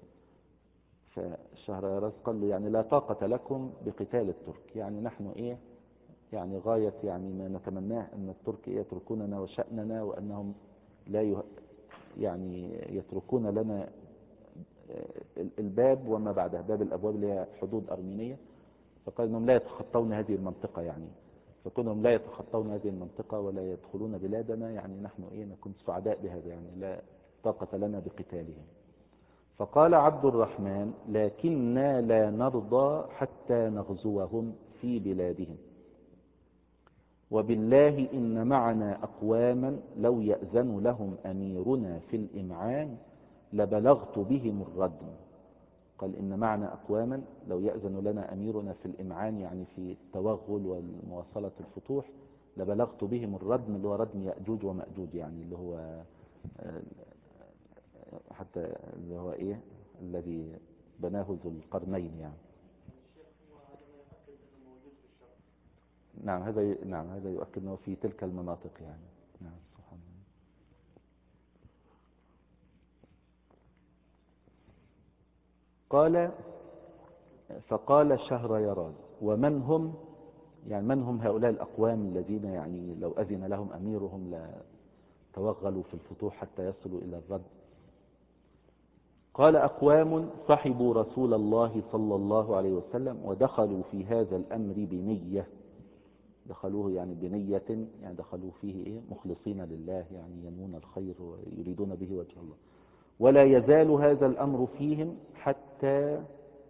فالشهر يراز قال له: يعني لا طاقة لكم بقتال الترك، يعني نحن إيه يعني غاية يعني ما نتمناه أن الترك يتركوننا وشأننا، وأنهم لا يه... يعني يتركون لنا الباب وما بعدها، باب الأبواب اللي هي حدود أرمينية، فقال أنهم لا يتخطون هذه المنطقة يعني، فكونهم لا يتخطون هذه المنطقة ولا يدخلون بلادنا يعني نحن إيه نكون سعداء بهذا، يعني لا طاقة لنا بقتالهم. فقال عبد الرحمن: لكننا لا نرضى حتى نغزوهم في بلادهم، وبالله إن معنا أقواما لو يأذن لهم أميرنا في الإمعان لبلغت بهم الردم. قال إن معنا أقواما لو يأذن لنا أميرنا في الإمعان، يعني في التوغل والمواصلة الفتوح، لبلغت بهم الردم، اللي هو ردم يأجوج ومأجوج، يعني اللي هو حتى اللي هو إيه الذي بناه ذو القرنين يعني. نعم هذا ي... نعم هذا يؤكد أنه في تلك المناطق يعني. نعم سبحان الله. قال: فقال شهريار: ومن هم؟ يعني من هم هؤلاء الأقوام الذين يعني لو أذن لهم أميرهم لتوغلوا في الفتوح حتى يصلوا إلى الرد؟ قال: أقوام صحبوا رسول الله صلى الله عليه وسلم ودخلوا في هذا الأمر بنية، دخلوه يعني بنية، يعني دخلوا فيه إيه؟ مخلصين لله، يعني ينوون الخير ويريدون به وجه الله، ولا يزال هذا الأمر فيهم حتى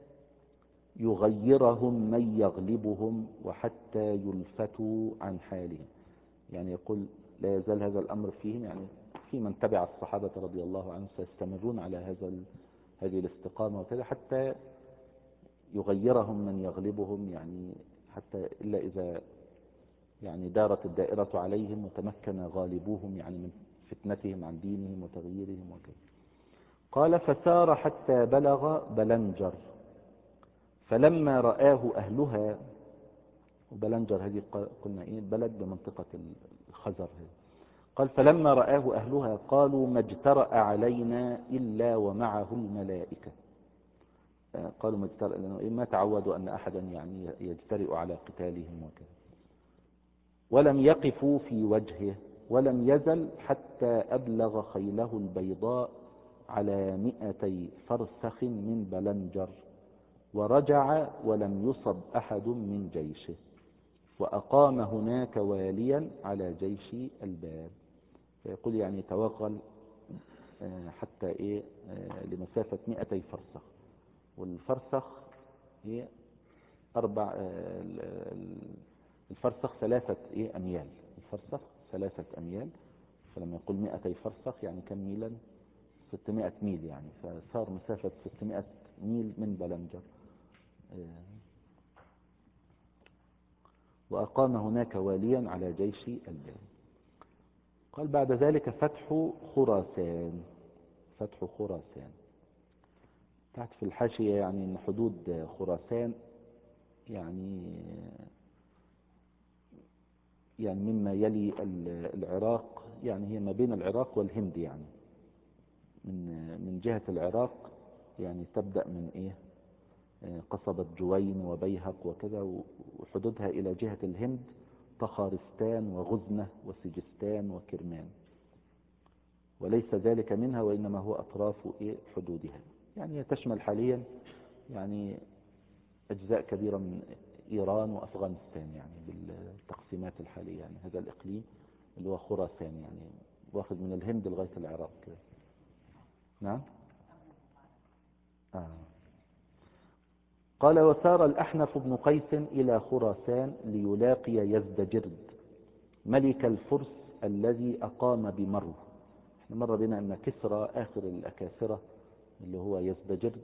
يغيرهم من يغلبهم وحتى يلفتوا عن حالهم. يعني يقول لا يزال هذا الأمر فيهم، يعني في من تبع الصحابة رضي الله عنهم سيستمرون على هذا هذه الاستقامة وكذا حتى يغيرهم من يغلبهم، يعني حتى إلا إذا يعني دارت الدائرة عليهم وتمكن غالبوهم يعني من فتنتهم عن دينهم وتغييرهم وكذا. قال: فسار حتى بلغ بلنجر، فلما رآه أهلها، وبلنجر هذه قلنا إيه بلد بمنطقة الخزر هذه. قال: فلما رآه أهلها قالوا: ما اجترأ علينا إلا ومعه الملائكة. قالوا ما اجترأ، لأنه إيه ما تعودوا أن أحدا يعني يجترئ على قتالهم وكذا. ولم يقفوا في وجهه، ولم يزل حتى أبلغ خيله البيضاء على مئتي فرسخ من بلنجر، ورجع ولم يصب أحد من جيشه، وأقام هناك واليا على جيش الباب. فيقول يعني توغل حتى إيه لمسافة مئتي فرسخ، والفرسخ هي أربع الفرسخ ثلاثة إيه أميال، الفرسخ ثلاثة أميال، فلما يقول مئتي فرسخ يعني كم ميلا؟ ستمائة ميل، يعني فصار مسافة ستمائة ميل من بلنجر. وأقام هناك واليا على جيش الباب. قال: بعد ذلك فتح خراسان. فتح خراسان تحت في الحاشية يعني أن حدود خراسان يعني يعني مما يلي العراق، يعني هي ما بين العراق والهند، يعني من من جهة العراق يعني تبدأ من إيه قصبة جوين وبيهق وكذا، وحدودها إلى جهة الهند طخارستان وغزنة وسجستان وكرمان، وليس ذلك منها وإنما هو أطراف إيه حدودها. يعني تشمل حاليا يعني أجزاء كبيرة من إيران وأفغانستان، يعني بالتقسيمات الحالية، يعني هذا الإقليم اللي هو خراسان يعني واخد من الهند لغاية العراق كده. نعم. آه. قال: وسار الأحنف بن قيس إلى خراسان ليلاقي يزدجرد ملك الفرس الذي أقام بمرو. احنا مر بنا أن كسرى آخر الأكاسرة اللي هو يزدجرد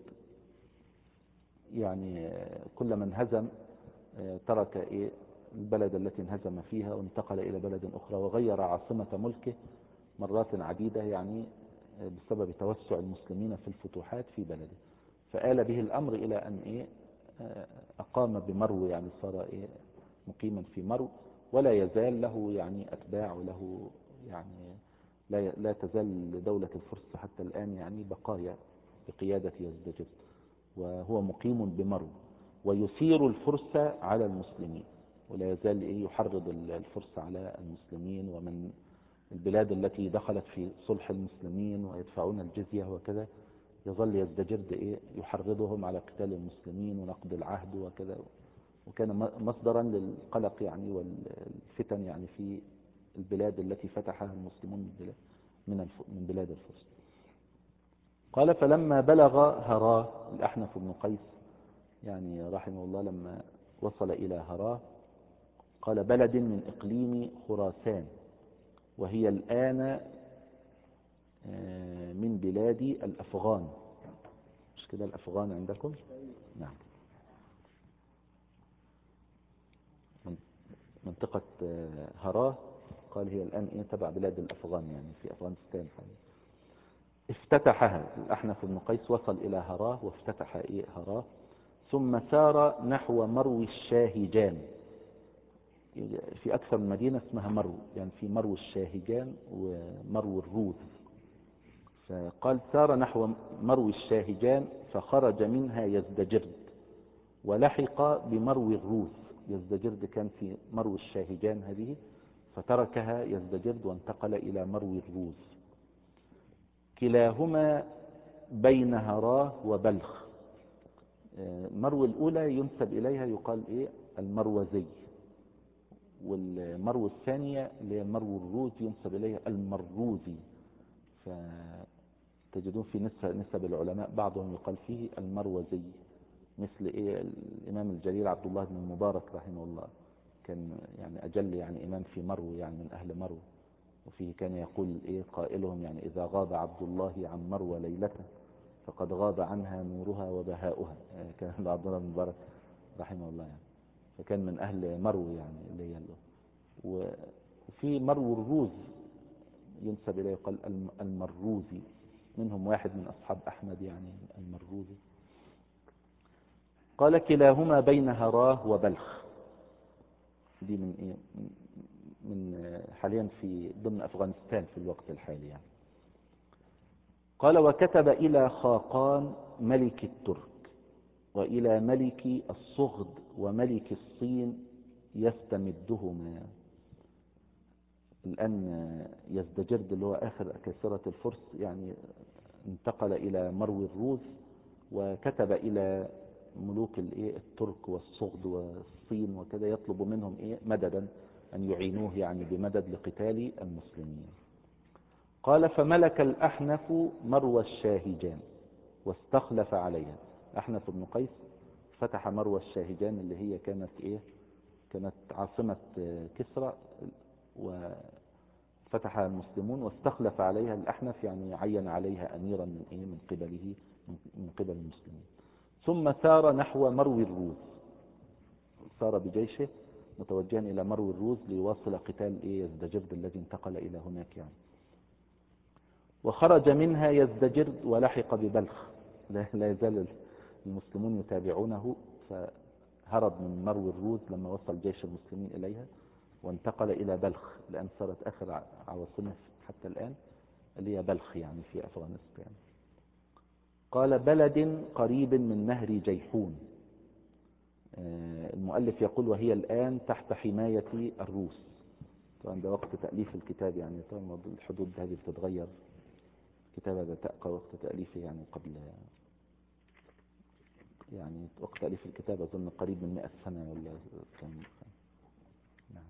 يعني كل من هزم ترك إيه البلد التي انهزم فيها وانتقل إلى بلد أخرى، وغير عاصمة ملكه مرات عديدة يعني بسبب توسع المسلمين في الفتوحات في بلده. فآل به الأمر إلى أن إيه أقام بمرو، يعني صار إيه مقيما في مرو، ولا يزال له يعني أتباع، وله يعني لا لا تزال دولة الفرس حتى الآن يعني بقايا بقيادة يزدجرد، وهو مقيم بمرو، ويثير الفرس على المسلمين، ولا يزال إيه يحرض الفرس على المسلمين ومن البلاد التي دخلت في صلح المسلمين ويدفعون الجزية وكذا، يظل يزدجرد إيه يحرضهم على قتال المسلمين ونقض العهد وكذا، وكان مصدرا للقلق يعني والفتن يعني في البلاد التي فتحها المسلمون من من بلاد الفرس. قال فلما بلغ هراه، الأحنف بن قيس يعني رحمه الله لما وصل إلى هراه، قال بلد من إقليم خراسان، وهي الآن من بلاد الأفغان، مش كده الأفغان عندكم؟ نعم. منطقة هراه قال هي الآن إيه تبع بلاد الأفغان يعني في أفغانستان. افتتحها الأحنف بن قيس، وصل إلى هراه وافتتح إيه هراه، ثم سار نحو مرو الشاهجان. في أكثر من مدينة اسمها مرو، يعني في مرو الشاهجان ومرو الروذ. فقال سار نحو مرو الشاهجان فخرج منها يزدجرد ولحق بمرو الروذ. يزدجرد كان في مرو الشاهجان هذه، فتركها يزدجرد وانتقل إلى مرو الروذ. كلاهما بين هراه وبلخ. مرو الأولى ينسب إليها يقال إيه المروزي، والمرو الثانية اللي هي مرو الروذ ينسب إليها المروزي. فتجدون في نسب, نسب العلماء بعضهم يقال فيه المروزي، مثل إيه الإمام الجليل عبد الله بن المبارك رحمه الله، كان يعني أجل يعني إمام في مرو يعني من أهل مرو. وفيه كان يقول إيه قائلهم يعني إذا غاب عبد الله عن مرو ليلة فقد غاب عنها نورها وبهاؤها. كان عبد الله بن المبارك رحمه الله يعني، فكان من أهل مرو يعني اللي هي له. وفي مرو الروذ ينسب إليه قال المروزي، منهم واحد من أصحاب أحمد يعني المروزي. قال كلاهما بين هراه وبلخ، دي من إيه من حاليا في ضمن أفغانستان في الوقت الحالي يعني. قال وكتب إلى خاقان ملك الترك وإلى ملك الصغد وملك الصين يستمدهما. الآن يزدجرد اللي هو آخر كسرة الفرس يعني انتقل إلى مرو الروذ، وكتب إلى ملوك الترك والصغد والصين وكذا يطلب منهم إيه مددا أن يعينوه يعني بمدد لقتال المسلمين. قال فملك الأحنف مرو الشاهجان واستخلف عليها. أحنف بن قيس فتح مرو الشاهجان اللي هي كانت إيه كانت عاصمة كسرى، وفتحها المسلمون واستخلف عليها الأحنف يعني عين عليها أميرا من إيه من قبله من قبل المسلمين. ثم سار نحو مرو الروذ، سار بجيشه متوجها إلى مرو الروذ ليواصل قتال إيه يزدجرد الذي انتقل إلى هناك يعني. وخرج منها يزدجرد ولحق ببلخ، لا يزال المسلمون يتابعونه، فهرب من مرو الروذ لما وصل جيش المسلمين إليها وانتقل إلى بلخ، لأن صارت آخر عواصمه حتى الآن اللي هي بلخ يعني في أفغانستان. قال بلد قريب من نهر جيحون. المؤلف يقول وهي الآن تحت حماية الروس. طبعا ده وقت تأليف الكتاب يعني، طبعا الحدود هذه بتتغير، الكتاب هذا تأقى وقت تأليفه يعني قبل يعني وقت تأليف الكتاب أظن قريب من مئة سنة ولا كم. نعم.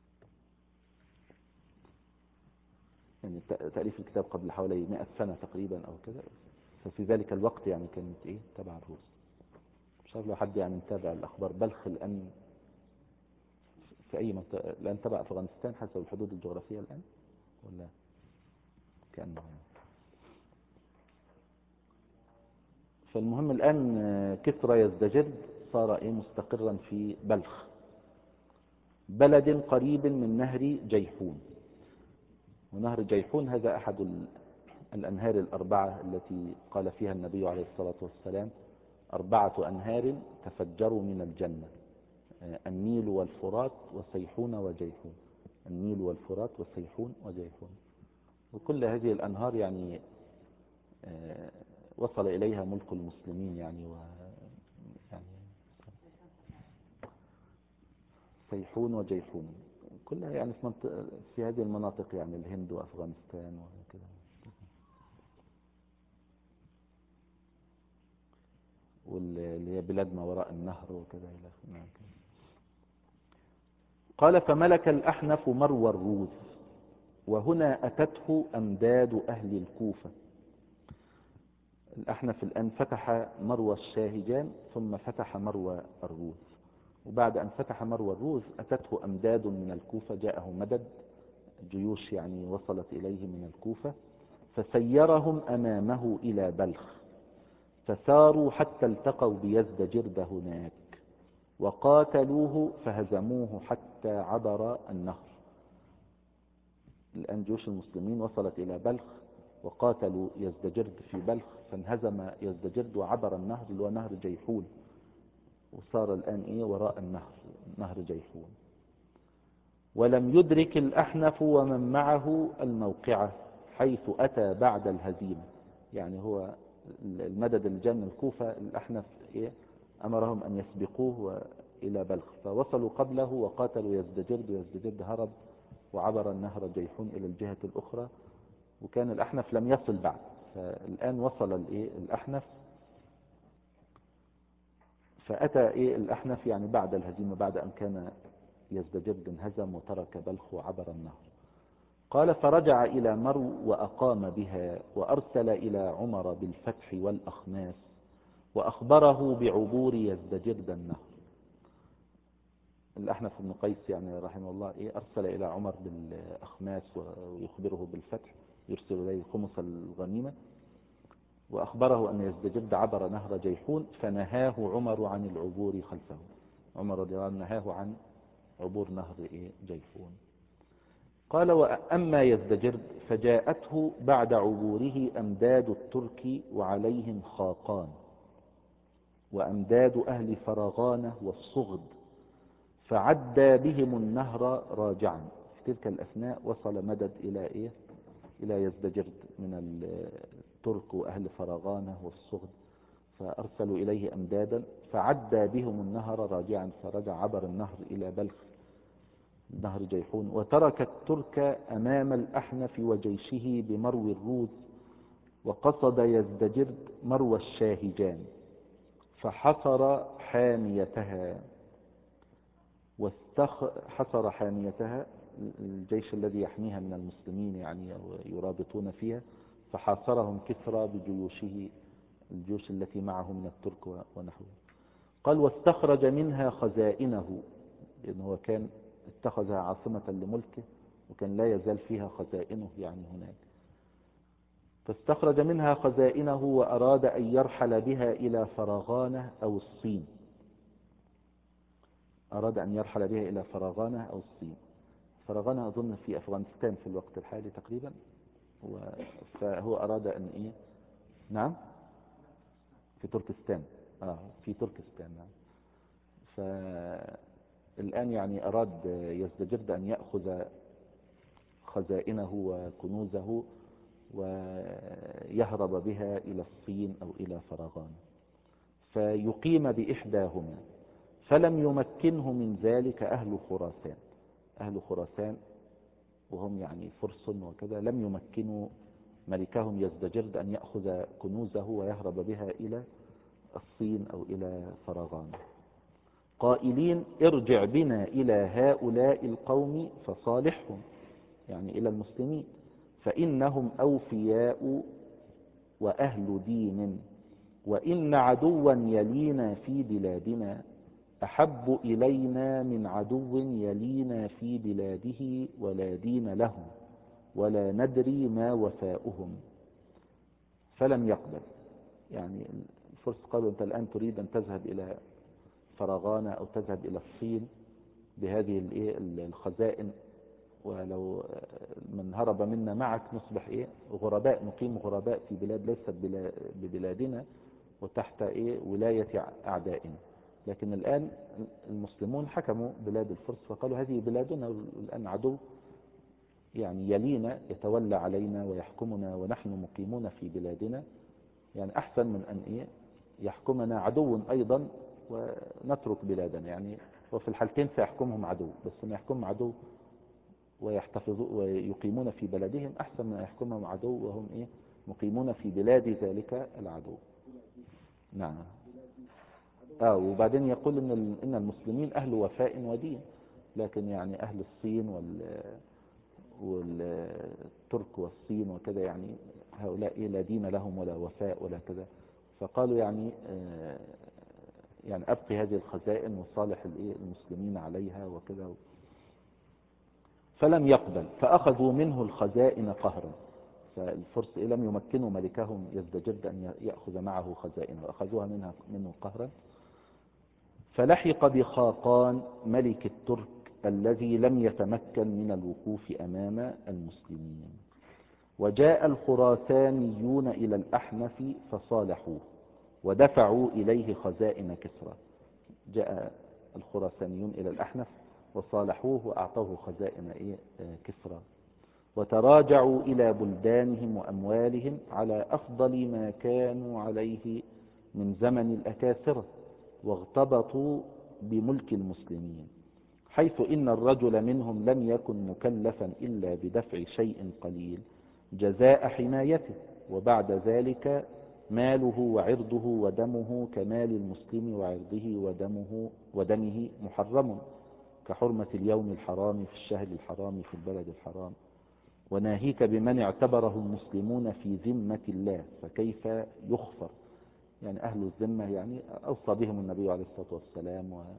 يعني تأليف الكتاب قبل حوالي مئة سنة تقريبا أو كذا، ففي ذلك الوقت يعني كانت إيه تبع الروس. مش عارف لو حد يعني متابع الأخبار. بلخ الآن في أي منطقة الآن تبع أفغانستان حسب الحدود الجغرافية الآن ولا كأنه يعني. فالمهم الآن كسرى يزدجرد صار إيه مستقرا في بلخ، بلد قريب من نهر جيحون. ونهر جيحون هذا أحد الأنهار الأربعة التي قال فيها النبي عليه الصلاة والسلام أربعة أنهار تفجروا من الجنة، النيل والفرات وسيحون وجيحون. النيل والفرات وسيحون وجيحون. وكل هذه الأنهار يعني وصل إليها ملك المسلمين يعني و يعني سيحون وجيحون كلها يعني في, منطقة في هذه المناطق يعني الهند وأفغانستان وكذا. واللي هي بلاد ما وراء النهر وكذا إلى آخره. قال فملك الأحنف مروى الروذ، وهنا أتته أمداد أهل الكوفة. الأحنف الآن فتح مروى الشاهجان ثم فتح مروى الروذ، وبعد أن فتح مروى الروذ أتته أمداد من الكوفة، جاءه مدد جيوش يعني وصلت إليه من الكوفة، فسيرهم أمامه إلى بلخ، فساروا حتى التقوا بيزدجرد هناك وقاتلوه فهزموه حتى عبر النهر. الآن جيوش المسلمين وصلت إلى بلخ وقاتلوا يزدجرد في بلخ، فانهزم يزدجرد وعبر النهر اللي هو نهر جيحون، وصار الآن إيه وراء النهر، نهر جيحون. ولم يدرك الأحنف ومن معه الموقعة حيث أتى بعد الهزيمة. يعني هو المدد اللي جاء من الكوفة، الأحنف إيه أمرهم أن يسبقوه إلى بلخ، فوصلوا قبله وقاتلوا يزدجرد، ويزدجرد هرب وعبر النهر جيحون إلى الجهة الأخرى، وكان الأحنف لم يصل بعد. فالآن وصل الإيه الأحنف، فأتى إيه الأحنف يعني بعد الهزيمة، بعد أن كان يزدجرد انهزم وترك بلخ وعبر النهر. قال فرجع إلى مرو وأقام بها، وأرسل إلى عمر بالفتح والأخماس، وأخبره بعبور يزدجرد النهر. الأحنف بن قيس يعني رحمه الله إيه أرسل إلى عمر بالأخماس ويخبره بالفتح، يرسل إليه خمس الغنيمة، وأخبره أن يزدجرد عبر نهر جيحون، فنهاه عمر عن العبور خلفه. عمر رضي الله عنه نهاه عن عبور نهر إيه جيحون. قال وأما يزدجرد فجاءته بعد عبوره أمداد الترك وعليهم خاقان، وأمداد أهل فرغانة والصغد، فعدى بهم النهر راجعا. في تلك الأثناء وصل مدد إلى إيه إلى يزدجرد من الترك وأهل فرغانة والصغد، فأرسلوا إليه أمدادا، فعدى بهم النهر راجعا، فرجع عبر النهر إلى بلخ نهر جيحون، وترك الترك أمام الأحنف وجيشه بمروي الروذ، وقصد يزدجرد مروى الشاهجان، فحصر حاميتها حصر حاميتها الجيش الذي يحميها من المسلمين يعني يرابطون فيها، فحاصرهم كسرى بجيوشه الجيوش التي معه من الترك ونحوه. قال واستخرج منها خزائنه، لأنه هو كان اتخذها عاصمة لملكه، وكان لا يزال فيها خزائنه يعني هناك. فاستخرج منها خزائنه وأراد أن يرحل بها إلى فرغانة أو الصين، أراد أن يرحل بها إلى فرغانة أو الصين. فرغانة أظن في أفغانستان في الوقت الحالي تقريبا، فهو أراد أن إيه نعم في تركستان آه في تركستان نعم. فالآن يعني أراد يزدجرد أن يأخذ خزائنه وكنوزه ويهرب بها إلى الصين أو إلى فرغانة، فيقيم بإحداهما، فلم يمكنه من ذلك أهل خراسان. أهل خراسان وهم يعني فرس وكذا، لم يمكنوا ملكهم يزدجرد أن يأخذ كنوزه ويهرب بها إلى الصين أو إلى فرغانة، قائلين ارجع بنا إلى هؤلاء القوم فصالحهم، يعني إلى المسلمين، فإنهم أوفياء وأهل دين، وإن عدوا يلينا في بلادنا أحب إلينا من عدو يلينا في بلاده ولا دين لهم ولا ندري ما وفاؤهم. فلم يقبل. يعني الفرس قالوا أنت الآن تريد أن تذهب إلى فرغانة أو تذهب إلى الصين بهذه الخزائن، ولو من هرب منا معك نصبح إيه غرباء، نقيم غرباء في بلاد ليست ببلادنا وتحت إيه ولاية أعدائنا. لكن الآن المسلمون حكموا بلاد الفرس فقالوا هذه بلادنا، الآن عدو يعني يلينا يتولى علينا ويحكمنا ونحن مقيمون في بلادنا، يعني أحسن من أن إيه يحكمنا عدو أيضا ونترك بلادنا. يعني وفي الحالتين سيحكمهم عدو، بس ما يحكم عدو ويحتفظوا ويقيمون في بلادهم أحسن من أن يحكمهم عدو وهم إيه مقيمون في بلاد ذلك العدو. نعم اه وبعدين يقول ان ال- ان المسلمين اهل وفاء ودين، لكن يعني اهل الصين وال والترك والصين وكذا يعني هؤلاء إيه لا دين لهم ولا وفاء ولا كذا. فقالوا يعني آه، يعني أبقي هذه الخزائن وصالح الإيه المسلمين عليها وكذا. فلم يقبل، فأخذوا منه الخزائن قهرا. فالفرس إيه لم يمكنوا ملكهم يزدجرد أن يأخذ معه خزائن، وأخذوها منها منه قهرا. فلحق بخاقان ملك الترك الذي لم يتمكن من الوقوف أمام المسلمين. وجاء الخراسانيون إلى الأحنف فصالحوه ودفعوا إليه خزائن كسرى. جاء الخراسانيون إلى الأحنف وصالحوه وأعطوه خزائن إيه؟ كسرى. وتراجعوا إلى بلدانهم وأموالهم على أفضل ما كانوا عليه من زمن الأكاسرة، واغتبطوا بملك المسلمين، حيث إن الرجل منهم لم يكن مكلفا إلا بدفع شيء قليل جزاء حمايته، وبعد ذلك ماله وعرضه ودمه كمال المسلم وعرضه ودمه, ودمه محرم، كحرمة اليوم الحرام في الشهر الحرام في البلد الحرام. وناهيك بمن اعتبره المسلمون في ذمة الله فكيف يخفر. يعني أهل الذمة يعني أوصى بهم النبي عليه الصلاة والسلام و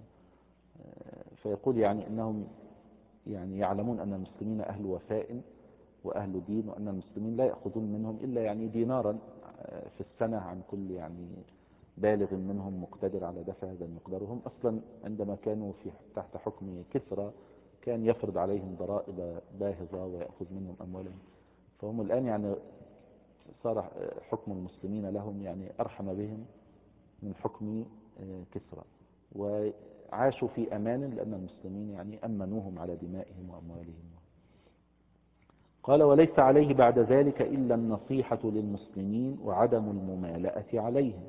فيقول يعني أنهم يعني يعلمون أن المسلمين أهل وفاء وأهل دين، وأن المسلمين لا يأخذون منهم إلا يعني دينارا في السنة عن كل يعني بالغ منهم مقتدر على دفع هذا المقدار. وهم أصلا عندما كانوا في تحت حكم كسرى كان يفرض عليهم ضرائب باهظة ويأخذ منهم أموالهم. فهم الآن يعني صار حكم المسلمين لهم يعني أرحم بهم من حكم كسرى، وعاشوا في أمان لأن المسلمين يعني أمنوهم على دمائهم وأموالهم. قال: وليس عليه بعد ذلك إلا النصيحة للمسلمين وعدم الممالأة عليهم.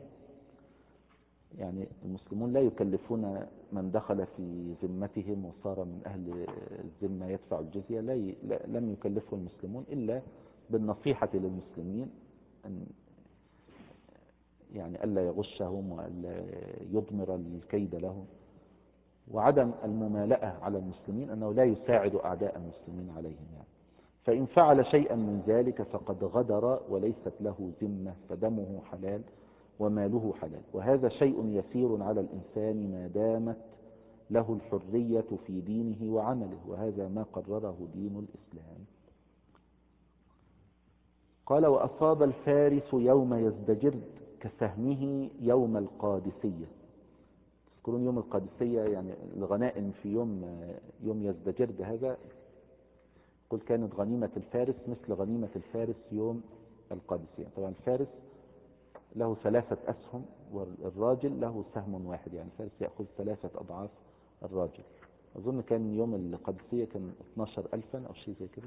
يعني المسلمون لا يكلفون من دخل في ذمتهم وصار من أهل الذمة يدفع الجزية، لا ي... لم يكلفه المسلمون إلا بالنصيحة للمسلمين، أن يعني ألا يغشهم وألا يضمر الكيد لهم، وعدم الممالأة على المسلمين أنه لا يساعد أعداء المسلمين عليهم. يعني فإن فعل شيئا من ذلك فقد غدر وليست له ذمة، فدمه حلال وماله حلال. وهذا شيء يسير على الإنسان ما دامت له الحرية في دينه وعمله، وهذا ما قرره دين الإسلام. قال: وأصاب الفارس يوم يزدجرد كسهمه يوم القادسية. تذكرون يوم القادسية يعني الغنائم في يوم يوم يزدجرد هذا، قل كانت غنيمة الفارس مثل غنيمة الفارس يوم القادسية. طبعا الفارس له ثلاثة أسهم والراجل له سهم واحد، يعني الفارس يأخذ ثلاثة أضعاف الراجل. أظن كان يوم القادسية كان اثناشر ألفا أو شيء زي كده،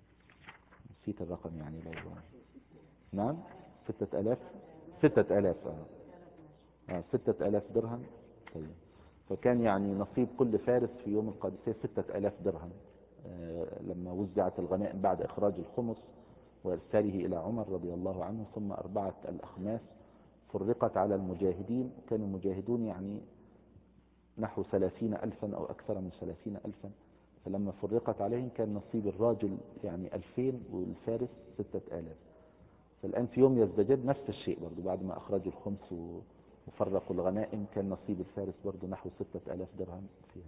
نسيت الرقم يعني لو نعم ستة ألاف ستة ألاف آه. آه ستة ألاف درهم. طيب فكان يعني نصيب كل فارس في يوم القادسية ستة ألاف درهم آه لما وزعت الغنائم بعد إخراج الخمس وإرساله إلى عمر رضي الله عنه، ثم أربعة الأخماس فرقت على المجاهدين. كانوا المجاهدون يعني نحو ثلاثين ألفا أو أكثر من ثلاثين ألفا، فلما فرقت عليهم كان نصيب الراجل يعني ألفين والفارس ستة آلاف. فالآن في يوم يزدجر نفس الشيء برضو، بعد ما أخرجوا الخمس وفرقوا الغنائم كان نصيب الفارس برضو نحو ستة آلاف درهم فيها.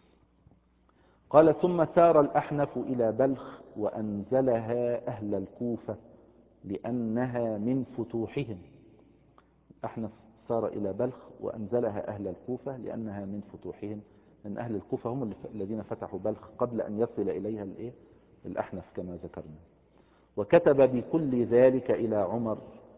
قال: ثم سار الأحنف إلى بلخ وأنزلها أهل الكوفة لأنها من فتوحهم. أحنف سار إلى بلخ وأنزلها أهل الكوفة لأنها من فتوحهم، لأن أهل الكوفة هم الذين فتحوا بلخ قبل أن يصل إليها الإيه؟ الأحنف كما ذكرنا. وكتب بكل ذلك إلى عمر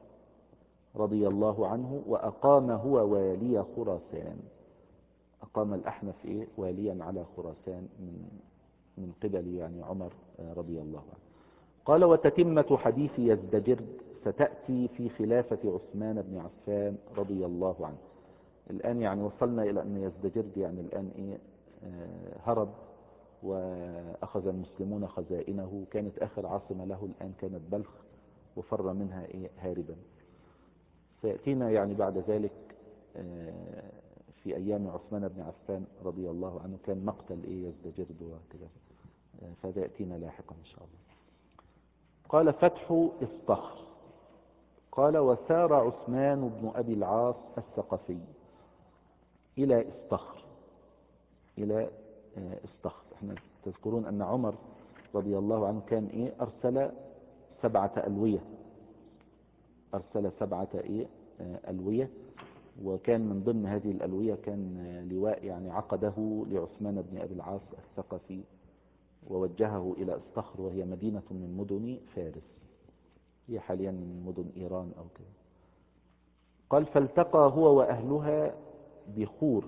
رضي الله عنه، وأقام هو والي خراسان. أقام الأحنف إيه؟ واليا على خراسان من من قبل يعني عمر رضي الله عنه. قال: وتتمة حديث يزدجرد ستأتي في خلافة عثمان بن عفان رضي الله عنه. الآن يعني وصلنا إلى أن يزدجرد يعني الآن إيه آه هرب وأخذ المسلمون خزائنه، كانت آخر عاصمة له الآن كانت بلخ وفر منها إيه هاربا. سيأتينا يعني بعد ذلك آه في أيام عثمان بن عفان رضي الله عنه كان مقتل إيه يزدجرد وكذا، فهذا يأتينا لاحقا إن شاء الله. قال فتح إصطخر. قال وسار عثمان بن أبي العاص الثقفي إلى إصطخر، إلى إصطخر. احنا تذكرون أن عمر رضي الله عنه كان إيه أرسل سبعة ألوية، أرسل سبعة إيه ألوية، وكان من ضمن هذه الألوية كان لواء يعني عقده لعثمان بن أبي العاص الثقفي ووجهه إلى إصطخر، وهي مدينة من مدن فارس، هي حاليا من مدن إيران أو كذا. قال فالتقى هو وأهلها بخور.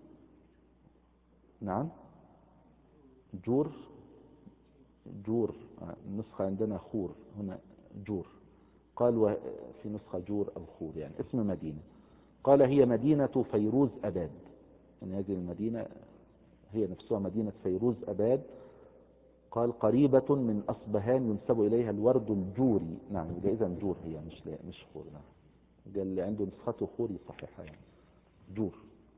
نعم جور، جور النسخة عندنا خور، هنا جور. قال في نسخة جور أو خور، يعني اسم مدينة. قال هي مدينة فيروز أباد، يعني هذه المدينة هي نفسها مدينة فيروز أباد. قال قريبة من أصبهان ينسب إليها الورد الجوري. نعم إذا جور هي مش مش خور. نعم قال اللي عنده نسخته خوري صحيحة، يعني جور.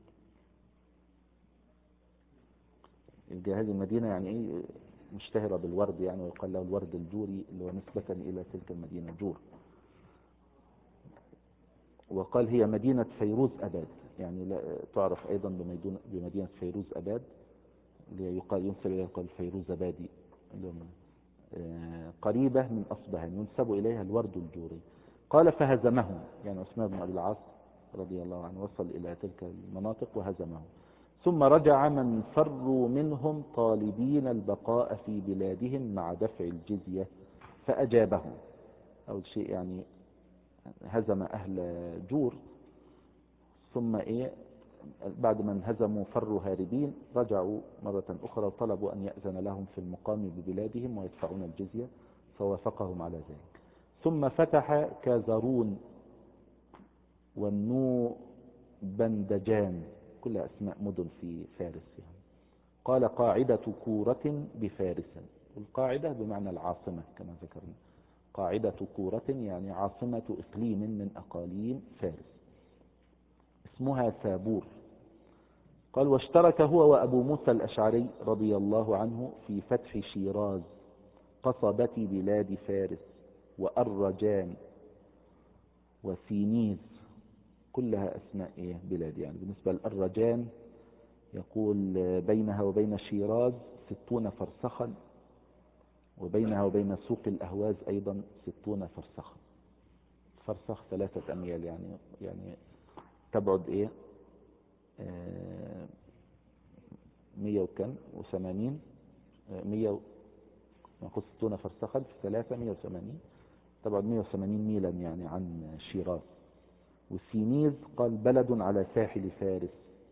يبقى هذه المدينة يعني ايه مشتهرة بالورد، يعني ويقال له الورد الجوري اللي هو نسبة إلى تلك المدينة جور. وقال هي مدينة فيروز أباد، يعني لا تعرف أيضا بمدينة فيروز أباد اللي يقال ينسب إليها قال فيروز أبادي، قريبة من أصبهان ينسب إليها الورد الجوري. قال فهزمهم، يعني عثمان بن أبي العاص رضي الله عنه وصل إلى تلك المناطق وهزمهم. ثم رجع من فروا منهم طالبين البقاء في بلادهم مع دفع الجزية فأجابهم. أول شيء يعني هزم أهل جور، ثم إيه بعد ما انهزموا فروا هاربين، رجعوا مرة أخرى وطلبوا أن يأذن لهم في المقام ببلادهم ويدفعون الجزية، فوافقهم على ذلك. ثم فتح كازرون والنو بندجان، كل أسماء مدن في فارس يعني. قال قاعدة كورة بفارس، القاعدة بمعنى العاصمة كما ذكرنا، قاعدة كورة يعني عاصمة إقليم من أقاليم فارس اسمها سابور. قال واشترك هو وأبو موسى الأشعري رضي الله عنه في فتح شيراز قصبة بلاد فارس وأرجان وسينيز، كلها أسماء إيه بلاد. يعني بالنسبة للأرجان يقول بينها وبين شيراز ستون فرسخا، وبينها وبين سوق الأهواز أيضا ستون فرسخا. فرسخ ثلاثة أميال، يعني يعني تبعد إيه آه مية وكم وثمانين، مية نقول ستون فرسخا في ثلاثة مية وثمانين، تبعد مية وثمانين ميلا يعني عن شيراز. والسينيز قال بلد على ساحل فارس،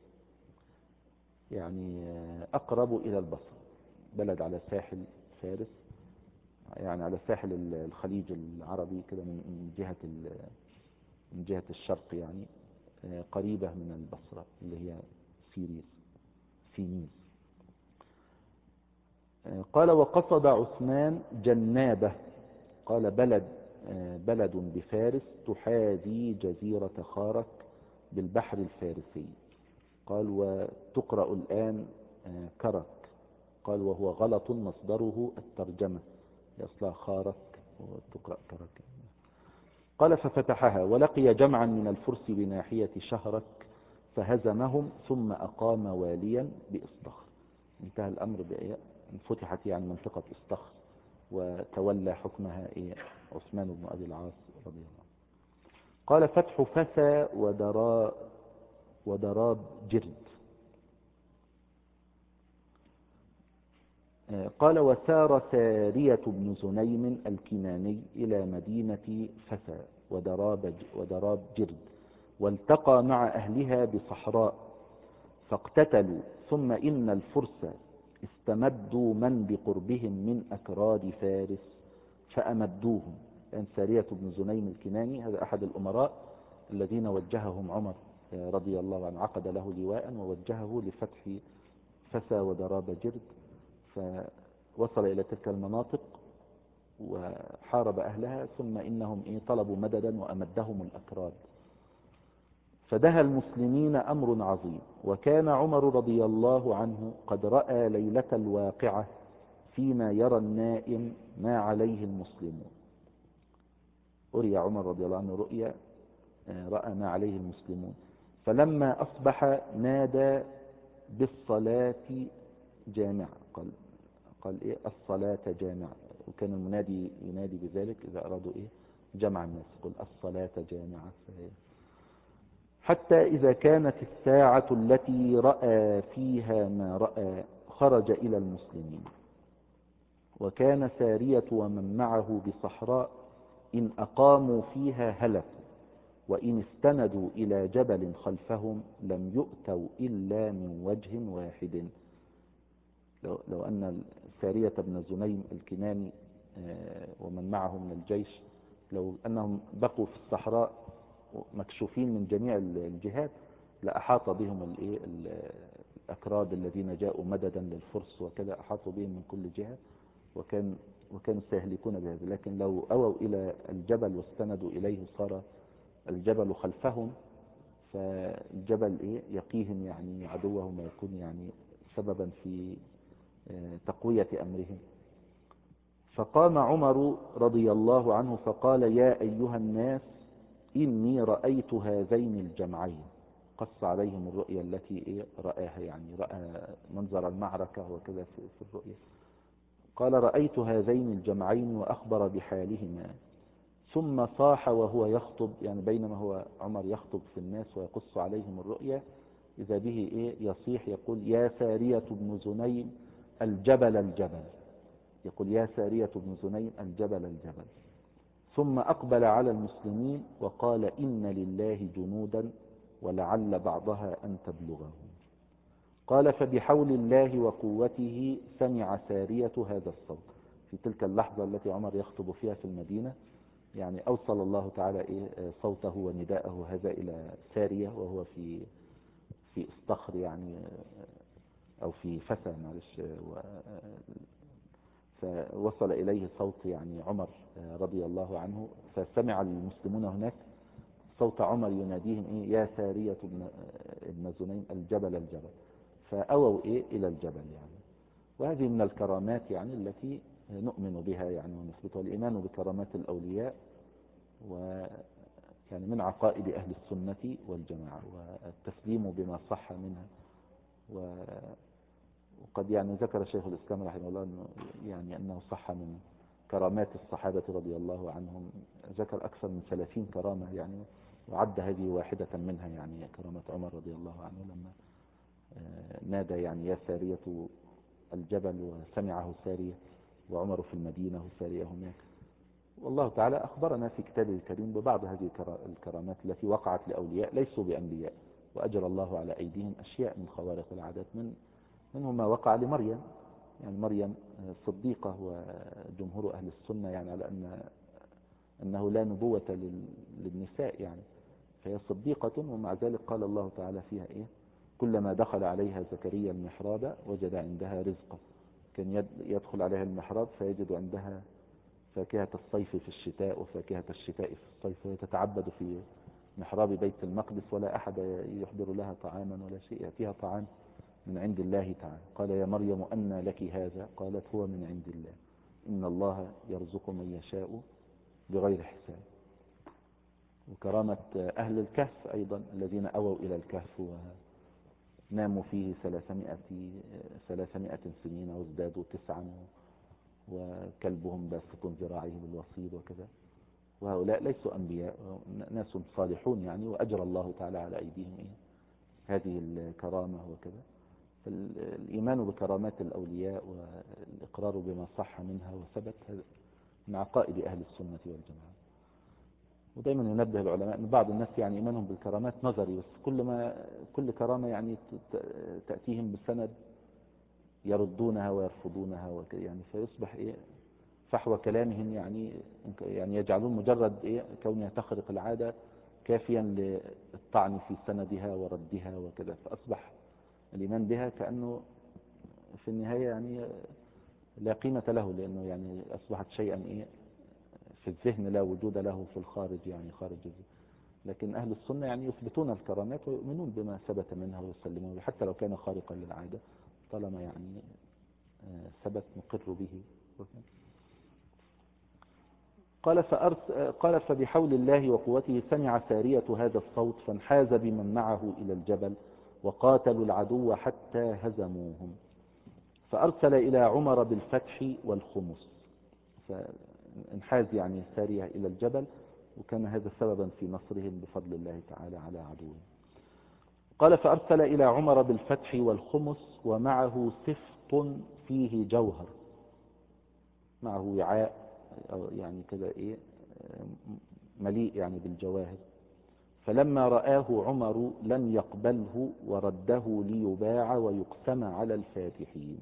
يعني أقرب إلى البصرة، بلد على ساحل فارس، يعني على ساحل الخليج العربي كده من جهة من جهة الشرق، يعني قريبة من البصرة اللي هي سيريز سينيز. قال وقصد عثمان جنابه، قال بلد بلد بفارس تحاذي جزيرة خارك بالبحر الفارسي. قال وتقرأ الآن كرك. قال وهو غلط مصدره الترجمة، يصلها خارك وتقرأ كرك. قال ففتحها ولقي جمعا من الفرس بناحية شهرك فهزمهم ثم أقام واليا بإصطخر. انتهى الأمر بإيه؟ فتحت يعني منطقة إصطخر وتولى حكمها إيه؟ عثمان بن أبي العاص رضي الله عنه. قال فتح فسا ودرا ودراب جرد. قال وسار سارية بن زنيم الكناني إلى مدينة فسا ودراب ودراب جرد، والتقى مع أهلها بصحراء فاقتتلوا. ثم إن الفرس استمدوا من بقربهم من أكراد فارس فأمدوهم. يعني سارية بن زنيم الكناني هذا أحد الأمراء الذين وجههم عمر رضي الله عنه، عقد له لواء ووجهه لفتح فسا ودراب جرد، فوصل إلى تلك المناطق وحارب أهلها. ثم إنهم إيه طلبوا مددا وأمدهم الأكراد، فدها المسلمين أمر عظيم. وكان عمر رضي الله عنه قد رأى ليلة الواقعة فيما يرى النائم ما عليه المسلمون. أري عمر رضي الله عنه رؤيا رأى ما عليه المسلمون. فلما أصبح نادى بالصلاة جامعة، قال, قال إيه الصلاة جامعة. وكان المنادي ينادي بذلك إذا أرادوا إيه جمع الناس، قل الصلاة جامعة. حتى إذا كانت الساعة التي رأى فيها ما رأى خرج إلى المسلمين. وكان سارية ومن معه بصحراء إن أقاموا فيها هلكوا، وإن استندوا إلى جبل خلفهم لم يؤتوا إلا من وجه واحد. لو, لو أن سارية بن زنيم الكناني ومن معه من الجيش لو أنهم بقوا في الصحراء مكشوفين من جميع الجهات لأحاط بهم الأكراد الذين جاءوا مددا للفرس وكذا، أحاطوا بهم من كل جهة وكان وكانوا سيهلكون بهذا. لكن لو أووا إلى الجبل واستندوا إليه صار الجبل خلفهم، فالجبل إيه يقيهم يعني عدوهم ويكون يعني سببا في تقوية أمرهم. فقام عمر رضي الله عنه فقال يا أيها الناس إني رأيت هذين الجمعين. قص عليهم الرؤيا التي إيه رآها، يعني رأى منظر المعركة وكذا في الرؤيا. قال رأيت هذين الجمعين وأخبر بحالهما. ثم صاح وهو يخطب، يعني بينما هو عمر يخطب في الناس ويقص عليهم الرؤيا إذا به إيه يصيح يقول يا سارية بن زنيم الجبل الجبل، يقول يا سارية بن زنيم الجبل الجبل. ثم أقبل على المسلمين وقال إن لله جنودا ولعل بعضها أن تبلغه. قال فبحول الله وقوته سمع سارية هذا الصوت. في تلك اللحظة التي عمر يخطب فيها في المدينة يعني أوصل الله تعالى إيه صوته ونداءه هذا إلى سارية وهو في في استخر يعني أو في فتى معلش، فوصل إليه صوت يعني عمر رضي الله عنه. فسمع المسلمون هناك صوت عمر يناديهم إيه يا سارية ابن زنيم الجبل الجبل، فأووا إيه إلى الجبل يعني. وهذه من الكرامات يعني التي نؤمن بها يعني ونثبتها. الإيمان بكرامات الأولياء ويعني من عقائد أهل السنة والجماعة، والتسليم بما صح منها. وقد يعني ذكر شيخ الإسلام رحمه الله أنه يعني أنه صح من كرامات الصحابة رضي الله عنهم، ذكر أكثر من ثلاثين كرامة يعني، وعد هذه واحدة منها يعني كرامة عمر رضي الله عنه لما نادى يعني يا سارية الجبل وسمعه سارية وعمر في المدينة وسارية هناك. والله تعالى أخبرنا في كتابه الكريم ببعض هذه الكرامات التي وقعت لأولياء ليسوا بأنبياء، وأجرى الله على أيديهم أشياء من خوارق العادات. من منهم ما وقع لمريم، يعني مريم صديقة وجمهور أهل السنة يعني على أن أنه لا نبوة للنساء يعني، فهي صديقة ومع ذلك قال الله تعالى فيها إيه كلما دخل عليها زكريا المحراب وجد عندها رزقا. كان يدخل عليها المحراب فيجد عندها فاكهة الصيف في الشتاء وفاكهة الشتاء في الصيف، وهي تتعبد في محراب بيت المقدس ولا أحد يحضر لها طعاما ولا شيء، يأتيها طعام من عند الله تعالى. قال يا مريم أنى لك هذا؟ قالت هو من عند الله إن الله يرزق من يشاء بغير حساب. وكرامة أهل الكهف أيضا الذين أووا إلى الكهف وناموا فيه ثلاثمائة سنين وازدادوا تسعا وكلبهم باسط ذراعيه بالوصيد وكذا. وهؤلاء ليسوا أنبياء، ناس صالحون يعني، وأجرى الله تعالى على أيديهم إيه هذه الكرامة وكذا. فالإيمان بكرامات الأولياء والإقرار بما صح منها وثبت من عقائد أهل السنة والجماعة. ودائما ينبه العلماء أن بعض الناس يعني إيمانهم بالكرامات نظري بس، كل ما كل كرامة يعني تأتيهم بسند يردونها ويرفضونها وكذا يعني، فيصبح إيه فحوى كلامهم يعني يعني يجعلون مجرد إيه كونها تخرق العادة كافيا للطعن في سندها وردها وكذا، فأصبح الإيمان بها كأنه في النهاية يعني لا قيمة له، لأنه يعني أصبحت شيئا إيه في الذهن لا وجود له في الخارج يعني خارج الذهن. لكن أهل السنة يعني يثبتون الكرامات ويؤمنون بما ثبت منها ويسلمون به حتى لو كان خارقا للعادة، طالما يعني ثبت نقر به. قال فأرس قال فبحول الله وقوته سمع سارية هذا الصوت فانحاز بمن معه إلى الجبل وقاتلوا العدو حتى هزموهم، فأرسل إلى عمر بالفتح والخمس. فانحاز يعني سارية إلى الجبل، وكان هذا سببا في نصرهم بفضل الله تعالى على عدوهم. قال فأرسل إلى عمر بالفتح والخمس ومعه سفط فيه جوهر، معه وعاء يعني كذا إيه مليء يعني بالجواهر. فلما رآه عمر لم يقبله ورده ليباع ويقسم على الفاتحين.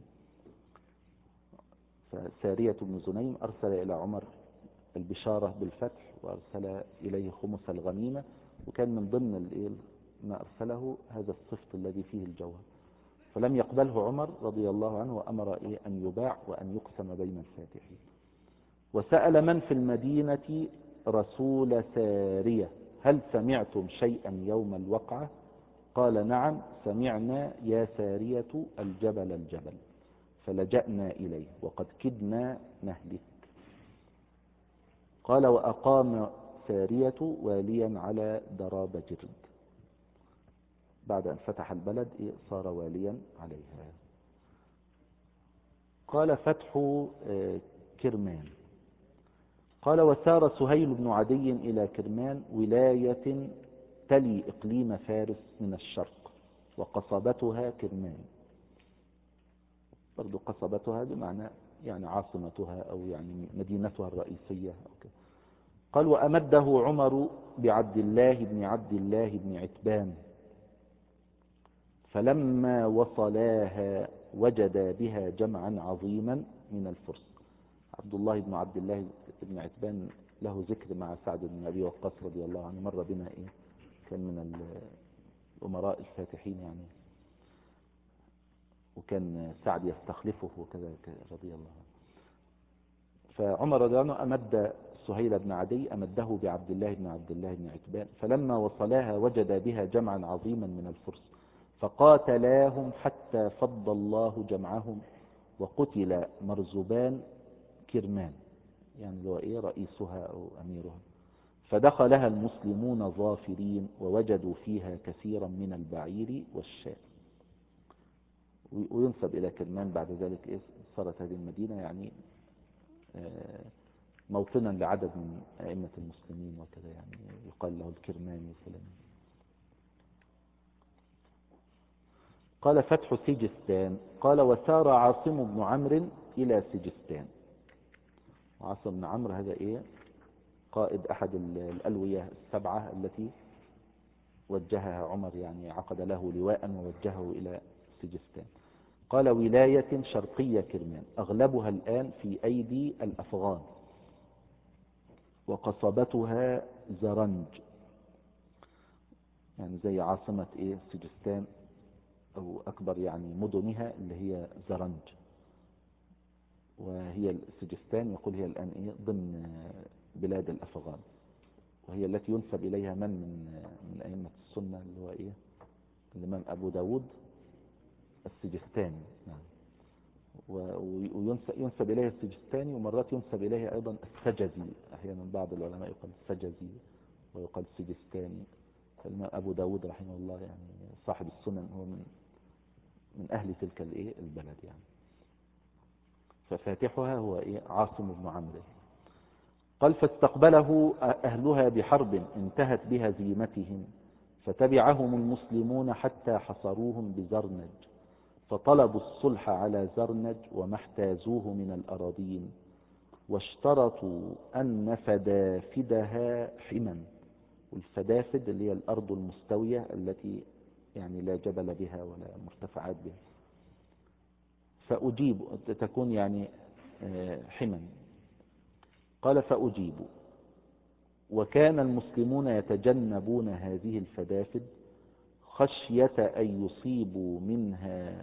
فسارية بن زنيم أرسل إلى عمر البشارة بالفتح وأرسل إليه خمس الغنيمة، وكان من ضمن ما أرسله هذا الصفت الذي فيه الجوهر، فلم يقبله عمر رضي الله عنه وأمر إيه أن يباع وأن يقسم بين الفاتحين. وسأل من في المدينة رسول سارية هل سمعتم شيئا يوم الوقعة؟ قال نعم سمعنا يا سارية الجبل الجبل، فلجأنا إليه وقد كدنا نهلك. قال وأقام سارية واليا على دراب جرد، بعد أن فتح البلد صار واليا عليها. قال فتح كرمان. قال وسار سهيل بن عدي إلى كرمان ولاية تلي إقليم فارس من الشرق، وقصبتها كرمان، برضو قصبتها بمعنى يعني عاصمتها أو يعني مدينتها الرئيسية أو كده. قال وأمده عمر بعبد الله بن عبد الله بن عتبان، فلما وصلاها وجدا بها جمعا عظيما من الفرس. عبد الله بن عبد الله بن عتبان له ذكر مع سعد بن أبي وقاص رضي الله عنه، مر بنا إيه كان من الأمراء الفاتحين يعني، وكان سعد يستخلفه وكذا رضي الله عنه. فعمر رضي الله عنه أمد سهيل بن عدي أمده بعبد الله بن عبد الله بن عتبان، فلما وصلاها وجد بها جمعا عظيما من الفرس، فقاتلاهم حتى فض الله جمعهم، وقتل مرزبان كرمان يعني اللي هو إيه رئيسها أو أميرها، فدخلها المسلمون ظافرين ووجدوا فيها كثيرا من البعير والشاة. وينسب إلى كرمان بعد ذلك إيه صارت هذه المدينة يعني موطنا لعدد من أئمة المسلمين وكذا، يعني يقال له الكرماني الفلاني. قال فتح سجستان. قال وسار عاصم بن عمرو إلى سجستان. عاصم بن عمرو هذا إيه قائد أحد الألوية السبعة التي وجهها عمر، يعني عقد له لواء ووجهه إلى سجستان. قال ولاية شرقية كرمان أغلبها الآن في أيدي الأفغان، وقصبتها زرنج يعني زي عاصمة إيه سجستان أو أكبر يعني مدنها اللي هي زرنج، وهي سجستان يقول هي الآن إيه ضمن بلاد الأفغان، وهي التي ينسب إليها من من من أئمة السنة اللي هو إيه الإمام أبو داود السجستاني يعني، وينسب إليه السجستاني، ومرات ينسب إليه أيضا السجزي، أحيانا بعض العلماء يقال السجزي ويقال السجستاني. فالإمام أبو داود رحمه الله يعني صاحب السنن هو من من أهل تلك الإيه البلد يعني. ففاتحها هو إيه عاصم بن عمرو. قال فاستقبله أهلها بحرب انتهت بها زيمتهم، فتبعهم المسلمون حتى حصروهم بزرنج، فطلبوا الصلح على زرنج وما احتازوه من الأراضين، واشترطوا أن فدافدها حما، والفدافد اللي هي الأرض المستوية التي يعني لا جبل بها ولا مرتفعات بها، فأجيب تكون يعني حما. قال فأجيبوا، وكان المسلمون يتجنبون هذه الفدافد خشية أن يصيبوا منها،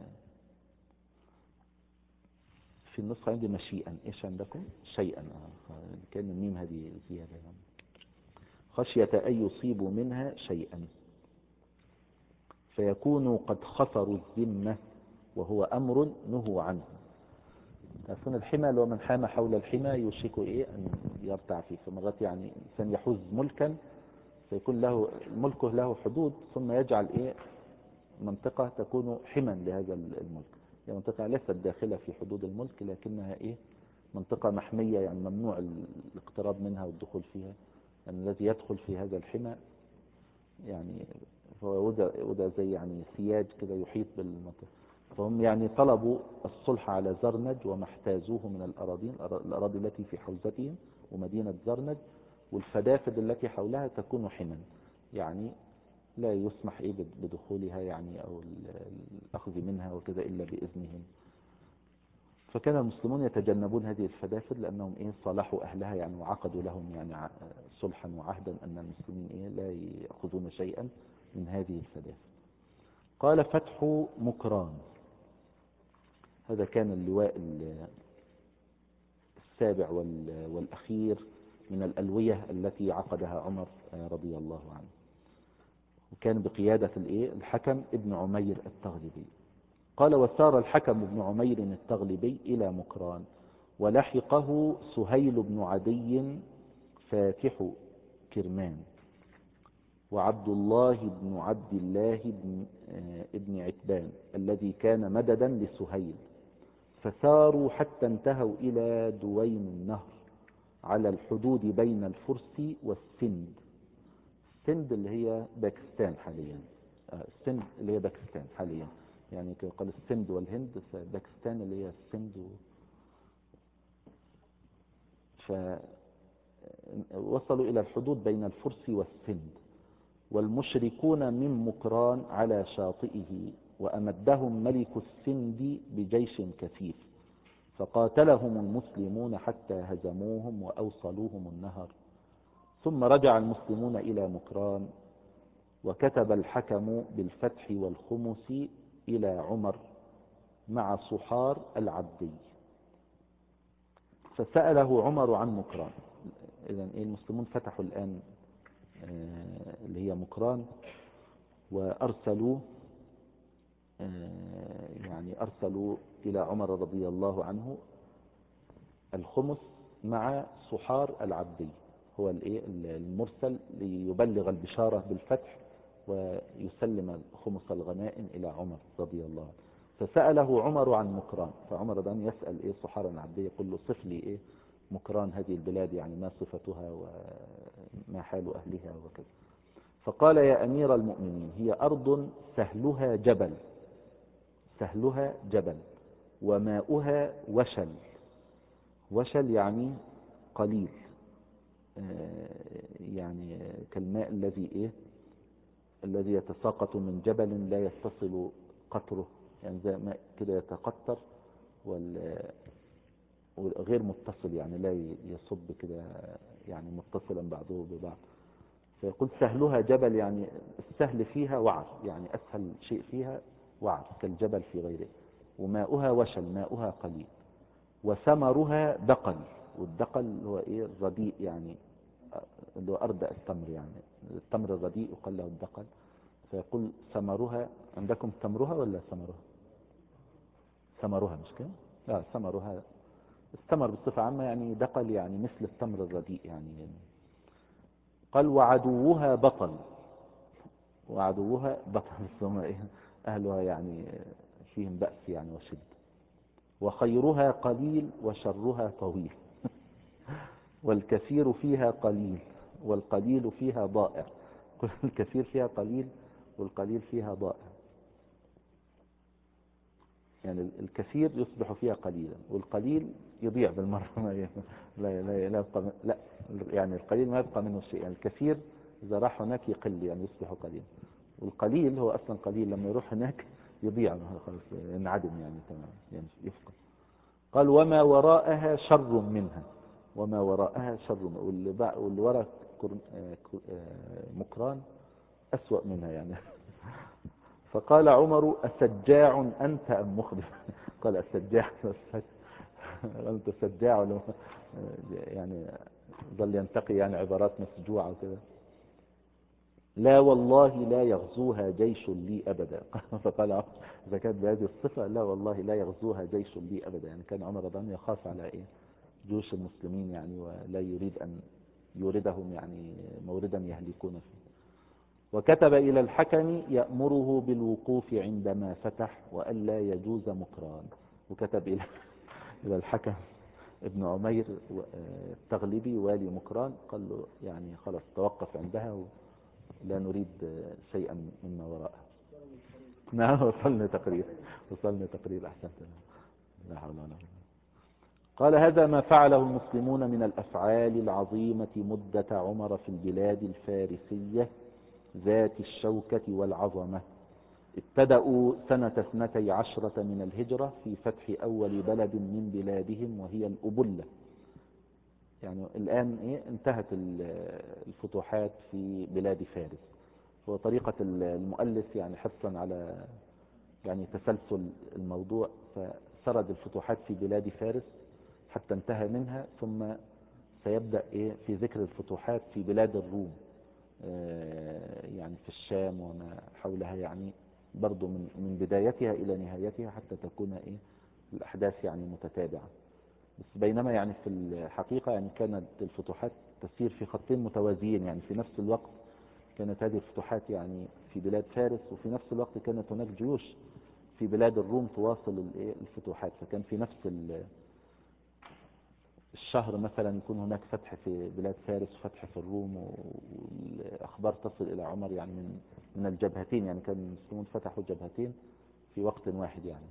في النسخة عندي مشيئا، إيش عندكم شيئا آه. كان الميم هذه زيادة يعني. خشية أن يصيبوا منها شيئا فيكونوا قد خسروا الذمة وهو أمر نهوا عنه. تعرفون الحمى لو من حام حول الحمى يوشك إيه أن يرتع فيه. فمرات يعني إنسان يحوز ملكا فيكون له ملكه له حدود ثم يجعل إيه منطقة تكون حما لهذا الملك. هي منطقة ليست داخلة في حدود الملك لكنها إيه منطقة محمية يعني ممنوع الاقتراب منها والدخول فيها. يعني الذي يدخل في هذا الحمى يعني هو وضع وضع زي يعني سياج كده يحيط بالمنطقة. فهم يعني طلبوا الصلح على زرنج وما احتازوه من الأراضين الأراضي التي في حوزتهم ومدينة زرنج والفدافد التي حولها تكون حما يعني لا يسمح إيه بدخولها يعني أو الأخذ منها وكذا إلا بإذنهم. فكان المسلمون يتجنبون هذه الفدافد لأنهم إيه صالحوا أهلها يعني وعقدوا لهم يعني صلحا وعهدا أن المسلمين إيه لا يأخذون شيئا من هذه الفدافد. قال فتح مكران. هذا كان اللواء السابع والأخير من الألوية التي عقدها عمر رضي الله عنه وكان بقيادة الإيه الحكم ابن عمير التغلبي. قال وسار الحكم ابن عمير التغلبي إلى مكران ولحقه سهيل بن عدي فاتح كرمان وعبد الله بن عبد الله بن ابن عتبان الذي كان مددا لسهيل فساروا حتى انتهوا إلى دوين النهر على الحدود بين الفرس والسند. السند اللي هي باكستان حاليا. السند اللي هي باكستان حاليا يعني قال السند والهند باكستان اللي هي السند و... فوصلوا إلى الحدود بين الفرس والسند والمشركون من مكران على شاطئه وأمدهم ملك السند بجيش كثيف فقاتلهم المسلمون حتى هزموهم وأوصلوهم النهر. ثم رجع المسلمون إلى مكران وكتب الحكم بالفتح والخمس إلى عمر مع صحار العبدي فسأله عمر عن مكران. إذن المسلمون فتحوا الآن اللي هي مكران وأرسلوا يعني أرسلوا إلى عمر رضي الله عنه الخمس مع صحار العبدي هو المرسل ليبلغ البشارة بالفتح ويسلم خمس الغنائم إلى عمر رضي الله عنه. فسأله عمر عن مكران فعمر دان يسأل إيه صحار العبدي يقول له صف لي إيه مكران هذه البلاد يعني ما صفتها وما حال أهلها وكذا. فقال يا أمير المؤمنين هي أرض سهلها جبل سهلها جبل وماؤها وشل. وشل يعني قليل يعني كالماء الذي إيه الذي يتساقط من جبل لا يتصل قطره يعني زي ماء كده يتقطر وغير متصل يعني لا يصب كده يعني متصلا بعضه ببعض. فيقول سهلها جبل يعني السهل فيها وعر يعني أسهل شيء فيها وعر كالجبل في غيره. وماؤها وشل ماؤها قليل. وثمرها دقل والدقل هو إيه الرديء يعني اللي هو أردأ التمر يعني التمر الرديء يقال له الدقل. فيقول ثمرها عندكم تمرها ولا ثمرها ثمرها مش كده لا ثمرها الثمر بصفة عامة يعني دقل يعني مثل التمر الرديء يعني. قال وعدوها بطل وعدوها بطل ثم إيه أهلها يعني فيهم بأس يعني وشد. وخيرها قليل وشرها طويل والكثير فيها قليل والقليل فيها ضائع. الكثير فيها قليل والقليل فيها ضائع يعني الكثير يصبح فيها قليلا والقليل يضيع بالمرة لا لا لا, لا, يبقى لا يعني القليل ما يبقى منه شيء يعني الكثير إذا راح هناك يقل يعني يصبح قليل والقليل هو أصلا قليل لما يروح هناك يضيع خلاص ينعدم يعني تمام يعني يفقد. قال وما وراءها شر منها وما وراءها شر منها واللي وراء مكران أسوأ منها يعني. فقال عمر أسجاع أنت أم مخبر قال أسجاع أنت سجاع يعني ظل ينتقي يعني عبارات مسجوعة وكذا. لا والله لا يغزوها جيش لي أبدا. فقال عمر إذا كانت بهذه الصفة لا والله لا يغزوها جيش لي أبدا. يعني كان عمر رضي الله عنه يخاف على إيه جيوش المسلمين يعني، ولا يريد أن يوردهم يعني موردا يهلكون فيه. وكتب إلى الحكم يأمره بالوقوف عندما فتح وألا يجوز مكران. وكتب إلى إلى الحكم ابن عمير التغلبي والي مكران، قال له يعني خلاص توقف عندها ولا نريد شيئا مما وراءها. نعم وصلنا تقرير، وصلنا تقرير أحسنت. لا حول ولا قوة. قال هذا ما فعله المسلمون من الأفعال العظيمة مدة عمر في البلاد الفارسية ذات الشوكة والعظمة. ابتدأوا سنة اثنتي عشرة من الهجرة في فتح أول بلد من بلادهم وهي الأبلة. يعني الآن إيه انتهت الفتوحات في بلاد فارس. هو طريقة المؤلف يعني حرصا على يعني تسلسل الموضوع، فسرد الفتوحات في بلاد فارس حتى انتهى منها، ثم سيبدأ إيه في ذكر الفتوحات في بلاد الروم، يعني في الشام وما حولها، يعني برضو من من بدايتها إلى نهايتها حتى تكون إيه الأحداث يعني متتابعة. بس بينما يعني في الحقيقة يعني كانت الفتوحات تسير في خطين متوازيين. يعني في نفس الوقت كانت هذه الفتوحات يعني في بلاد فارس، وفي نفس الوقت كانت هناك جيوش في بلاد الروم تواصل الفتوحات. فكان في نفس الشهر مثلا يكون هناك فتح في بلاد فارس وفتح في الروم، والأخبار تصل إلى عمر يعني من من الجبهتين. يعني كان المسلمون فتحوا جبهتين في وقت واحد يعني.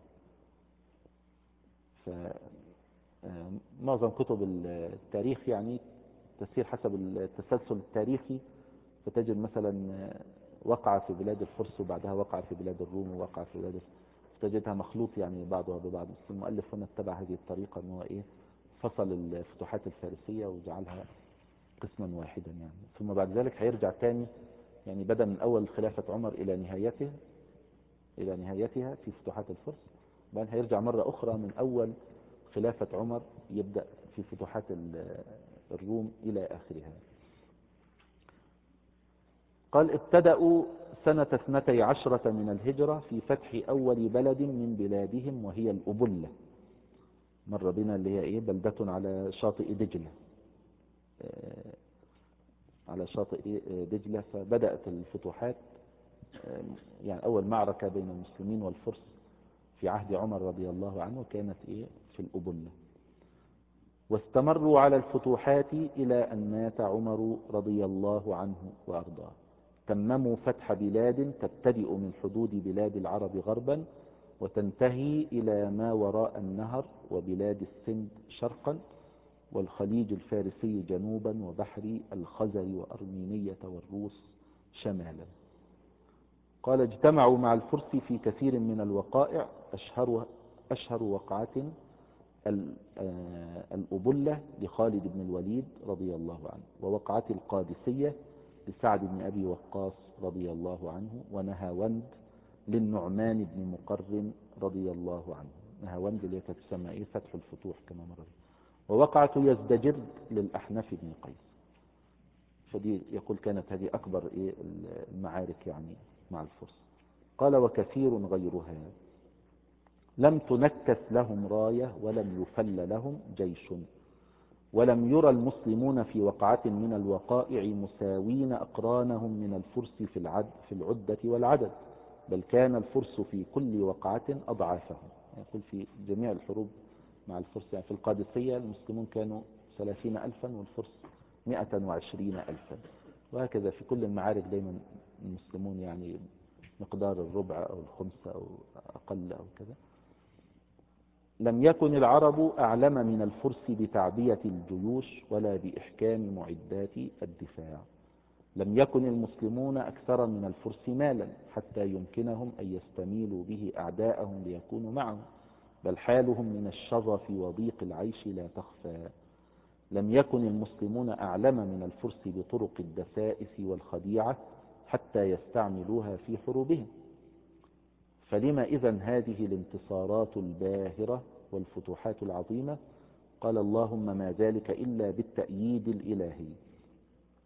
فمعظم كتب التاريخ يعني تسير حسب التسلسل التاريخي، فتجد مثلا وقع في بلاد الفرس وبعدها وقع في بلاد الروم ووقع في بلاد، تجدها مخلوط يعني بعضها ببعض. بس المؤلف هنا اتبع هذه الطريقة ان هو ايه فصل الفتوحات الفارسية وجعلها قسما واحدا يعني. ثم بعد ذلك هيرجع تاني يعني بدأ من اول خلافة عمر الى نهايته الى نهايتها في فتوحات الفرس، بعدين هيرجع مرة اخرى من اول خلافة عمر يبدأ في فتوحات الروم الى اخرها. قال ابتدأوا سنة اثنتي عشرة من الهجرة في فتح أول بلد من بلادهم وهي الأبلة. مر بنا اللي هي إيه بلدة على شاطئ دجلة، آه على شاطئ دجلة. فبدأت الفتوحات، آه يعني أول معركة بين المسلمين والفرس في عهد عمر رضي الله عنه كانت إيه في الأبلة. واستمروا على الفتوحات إلى أن مات عمر رضي الله عنه وأرضاه. تمموا فتح بلاد تبتدئ من حدود بلاد العرب غربا وتنتهي إلى ما وراء النهر وبلاد السند شرقا والخليج الفارسي جنوبا وبحر الخزر وأرمينية والروس شمالا. قال اجتمعوا مع الفرس في كثير من الوقائع، أشهر, أشهر وقعة الأبلة لخالد بن الوليد رضي الله عنه، ووقعة القادسية لسعد بن أبي وقاص رضي الله عنه، ونهاوند للنعمان بن مقرن رضي الله عنه. نهاوند اللي تسمى إيه فتح الفتوح كما مر. ووقعة يزدجرد للأحنف بن قيس. فدي يقول كانت هذه أكبر إيه المعارك يعني مع الفرس. قال وكثير غيرها لم تنكس لهم راية ولم يفل لهم جيش، ولم يرى المسلمون في وقعة من الوقائع مساوين أقرانهم من الفرس في العد في العدة والعدد، بل كان الفرس في كل وقعة أضعافهم. يقول في جميع الحروب مع الفرس يعني في القادسية المسلمون كانوا ثلاثين ألفا والفرس مئة وعشرين ألفا، وهكذا في كل المعارك دايما المسلمون يعني مقدار الربع أو الخمسة أو أقل أو كذا. لم يكن العرب أعلم من الفرس بتعبية الجيوش ولا بإحكام معدات الدفاع. لم يكن المسلمون أكثر من الفرس مالا حتى يمكنهم أن يستميلوا به أعداءهم ليكونوا معهم، بل حالهم من الشرف وضيق العيش لا تخفى. لم يكن المسلمون أعلم من الفرس بطرق الدسائس والخديعة حتى يستعملوها في حروبهم. فلما إذن هذه الانتصارات الباهرة والفتوحات العظيمة؟ قال اللهم ما ذلك إلا بالتأييد الإلهي.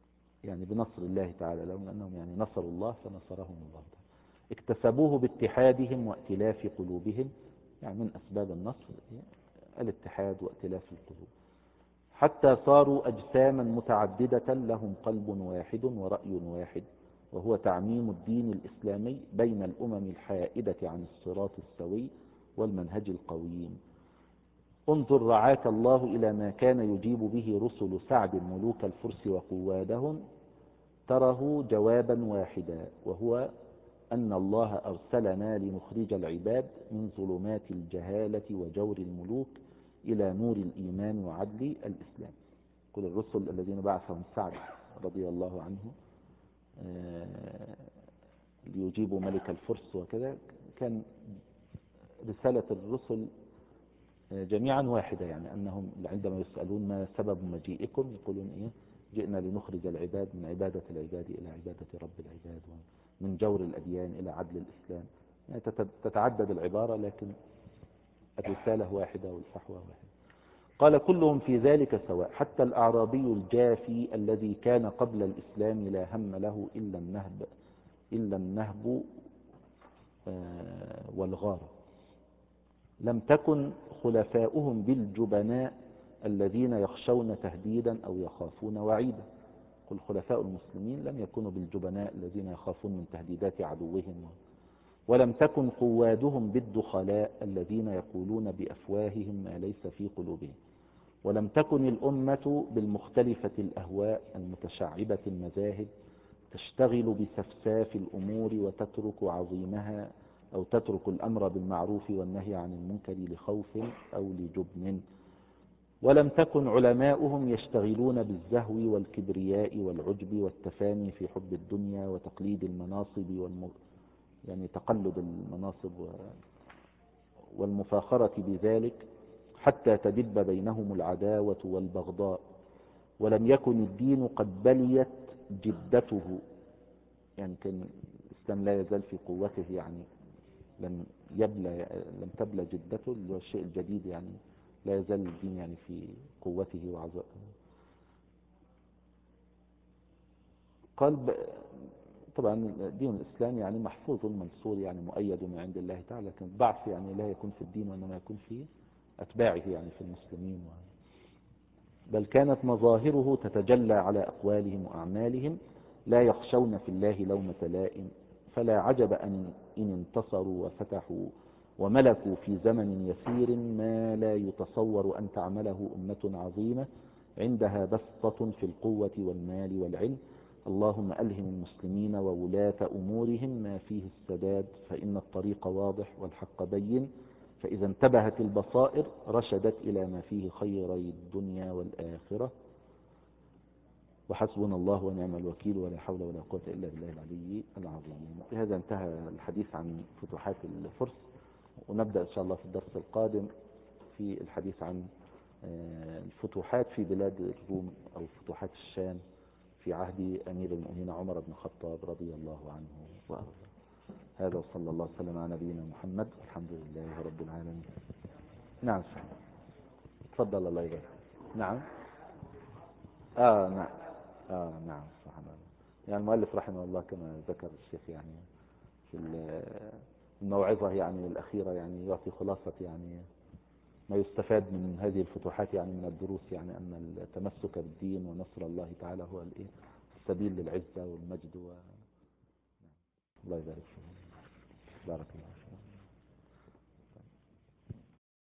يعني بنصر الله تعالى لهم، لأنهم يعني نصروا الله فنصرهم الله تعالى. اكتسبوه باتحادهم وائتلاف قلوبهم، يعني من أسباب النصر الاتحاد وائتلاف القلوب، حتى صاروا أجساما متعددة لهم قلب واحد ورأي واحد، وهو تعميم الدين الإسلامي بين الأمم الحائدة عن الصراط السوي والمنهج القويم. انظر رعاك الله إلى ما كان يجيب به رسل سعد ملوك الفرس وقوادهم، تره جوابا واحدا، وهو أن الله أرسلنا لنخرج العباد من ظلمات الجهالة وجور الملوك إلى نور الإيمان وعدل الإسلام. كل الرسل الذين بعثهم سعد رضي الله عنه ليجيبوا ملك الفرس وكذا، كان رسالة الرسل جميعا واحدة، يعني أنهم عندما يسألون ما سبب مجيئكم يقولون إيه؟ جئنا لنخرج العباد من عبادة العباد إلى عبادة رب العباد، ومن جور الأديان إلى عدل الإسلام. يعني تتعدد العبارة لكن الرسالة واحدة والفحوى واحدة. قال كلهم في ذلك سواء، حتى الأعرابي الجافي الذي كان قبل الإسلام لا هم له إلا النهب إلا النهب والغارة. لم تكن خلفاؤهم بالجبناء الذين يخشون تهديدا أو يخافون وعيدا. كل خلفاء المسلمين لم يكونوا بالجبناء الذين يخافون من تهديدات عدوهم. ولم تكن قوادهم بالدخلاء الذين يقولون بأفواههم ما ليس في قلوبهم. ولم تكن الأمة بالمختلفة الأهواء المتشعبة المذاهب تشتغل بسفساف الأمور وتترك عظيمها، أو تترك الأمر بالمعروف والنهي عن المنكر لخوف أو لجبن. ولم تكن علماؤهم يشتغلون بالزهو والكبرياء والعجب والتفاني في حب الدنيا وتقليد المناصب والم... يعني تقلد المناصب والمفاخرة بذلك، حتى تدب بينهم العداوة والبغضاء. ولم يكن الدين قد بليت جدته، يعني كان الإسلام لا يزال في قوته، يعني لم يبلى لم تبلى جدته، اللي هو الشيء الجديد، يعني لا يزال الدين يعني في قوته وعظمته. قال طبعا دين الإسلام يعني محفوظ منصور، يعني مؤيد من عند الله تعالى، لكن الضعف يعني لا يكون في الدين وإنما يكون في أتباعه، يعني في المسلمين. بل كانت مظاهره تتجلى على أقوالهم وأعمالهم، لا يخشون في الله لومة لائم. فلا عجب أن إن انتصروا وفتحوا وملكوا في زمن يسير ما لا يتصور أن تعمله أمة عظيمة عندها بسطة في القوة والمال والعلم. اللهم ألهم المسلمين وولاة أمورهم ما فيه السداد، فإن الطريق واضح والحق بين، فإذا انتبهت البصائر رشدت إلى ما فيه خيري الدنيا والآخرة. وحسبنا الله ونعم الوكيل، ولا حول ولا قوة إلا بالله العلي العظيم. بهذا انتهى الحديث عن فتوحات الفرس، ونبدأ إن شاء الله في الدرس القادم في الحديث عن الفتوحات في بلاد الروم أو فتوحات الشام في عهد أمير المؤمنين عمر بن الخطاب رضي الله عنه وأرضاه. هذا وصلى الله وسلم على نبينا محمد، الحمد لله رب العالمين. نعم تفضل الله يبارك. نعم آه نعم آه نعم سبحان الله. يعني المؤلف رحمه الله كما ذكر الشيخ يعني في الموعظة يعني الأخيرة، يعني يعطي خلاصة يعني ما يستفاد من هذه الفتوحات، يعني من الدروس، يعني أن التمسك بالدين ونصر الله تعالى هو السبيل للعزة والمجد و... الله يبارك فيك. بارك الله.